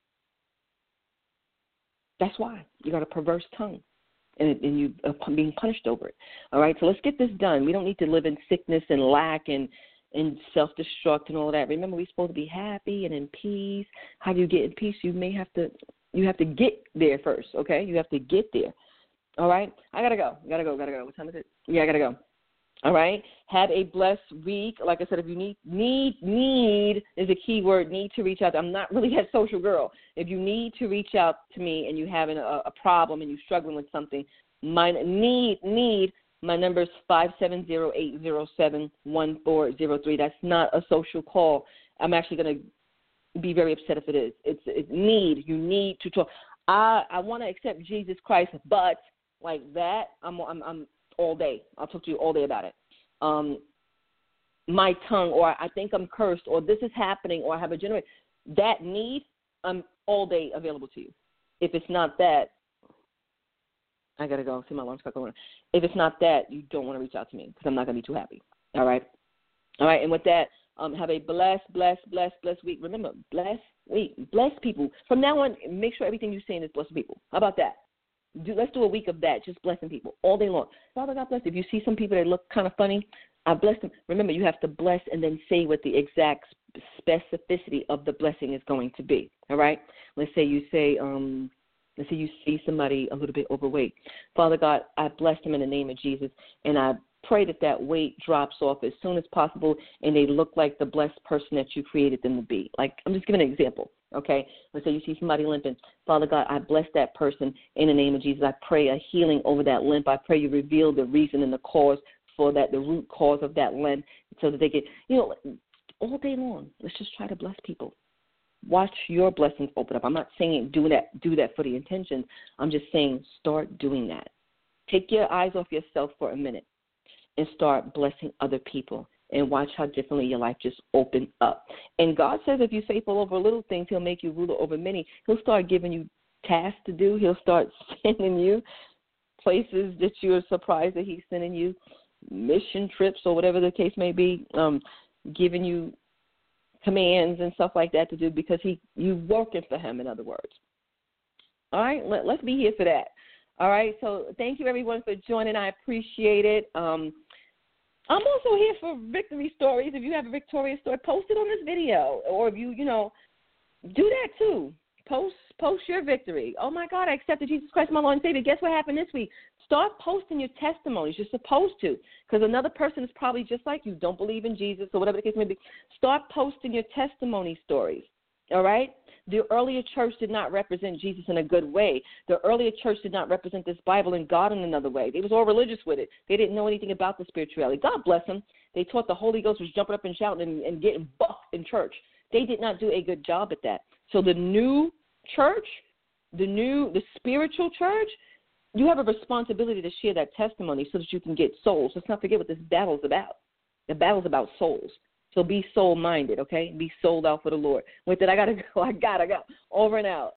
That's why. You got a perverse tongue. And, and you are being punished over it. All right, so let's get this done. We don't need to live in sickness and lack and, and self-destruct and all that. Remember, we're supposed to be happy and in peace. How do you get in peace? You may have to, you have to get there first, okay? You have to get there. All right, I got to go. Got to go, got to go. What time is it? Yeah, I got to go. All right, have a blessed week. Like I said, if you need, need, need is a key word, need to reach out. I'm not really that social girl. If you need to reach out to me and you're having a, a problem and you're struggling with something, my need, need, my number is five seven zero, eight zero seven, one four zero three. That's not a social call. I'm actually going to be very upset if it is. It's, it's need. You need to talk. I, I want to accept Jesus Christ, but like that, I'm, I'm, I'm all day. I'll talk to you all day about it. Um, my tongue, or I think I'm cursed, or this is happening, or I have a generation. That need, I'm all day available to you. If it's not that, I got to go. See my alarm's clock going. If it's not that, you don't want to reach out to me because I'm not going to be too happy. All right? All right, and with that, um, have a blessed, blessed, blessed, blessed week. Remember, blessed week. Bless people. From now on, make sure everything you're saying is blessing people. How about that? Do, let's do a week of that, just blessing people all day long. Father, God bless. If you see some people that look kind of funny, I bless them. Remember, you have to bless and then say what the exact specificity of the blessing is going to be. All right? Let's say you say, um, let's say you see somebody a little bit overweight. Father God, I bless them in the name of Jesus, and I pray that that weight drops off as soon as possible and they look like the blessed person that you created them to be. Like, I'm just giving an example, okay? Let's say you see somebody limping. Father God, I bless that person in the name of Jesus. I pray a healing over that limp. I pray you reveal the reason and the cause for that, the root cause of that limp, so that they get, you know, all day long, let's just try to bless people. Watch your blessings open up. I'm not saying do that, do that for the intentions. I'm just saying start doing that. Take your eyes off yourself for a minute and start blessing other people, and watch how differently your life just open up. And God says if you're faithful over little things, he'll make you ruler over many. He'll start giving you tasks to do. He'll start sending you places that you're surprised that he's sending you, mission trips or whatever the case may be, um, giving you commands and stuff like that to do because he you working for him, in other words. All right, Let, let's be here for that. All right, so thank you, everyone, for joining. I appreciate it. Um, I'm also here for victory stories. If you have a victorious story, post it on this video. Or if you, you know, do that too. Post post your victory. Oh, my God, I accepted Jesus Christ, my Lord and Savior. Guess what happened this week? Start posting your testimonies. You're supposed to, because another person is probably just like you, don't believe in Jesus or whatever the case may be. Start posting your testimony stories, all right? The earlier church did not represent Jesus in a good way. The earlier church did not represent this Bible and God in another way. They was all religious with it. They didn't know anything about the spirituality. God bless them. They taught the Holy Ghost was jumping up and shouting and, and getting bucked in church. They did not do a good job at that. So the new church, the new, the spiritual church, you have a responsibility to share that testimony so that you can get souls. Let's not forget what this battle is about. The battle is about souls. So be soul-minded, okay? Be sold out for the Lord. With that, I got to go. I got to go. Over and out.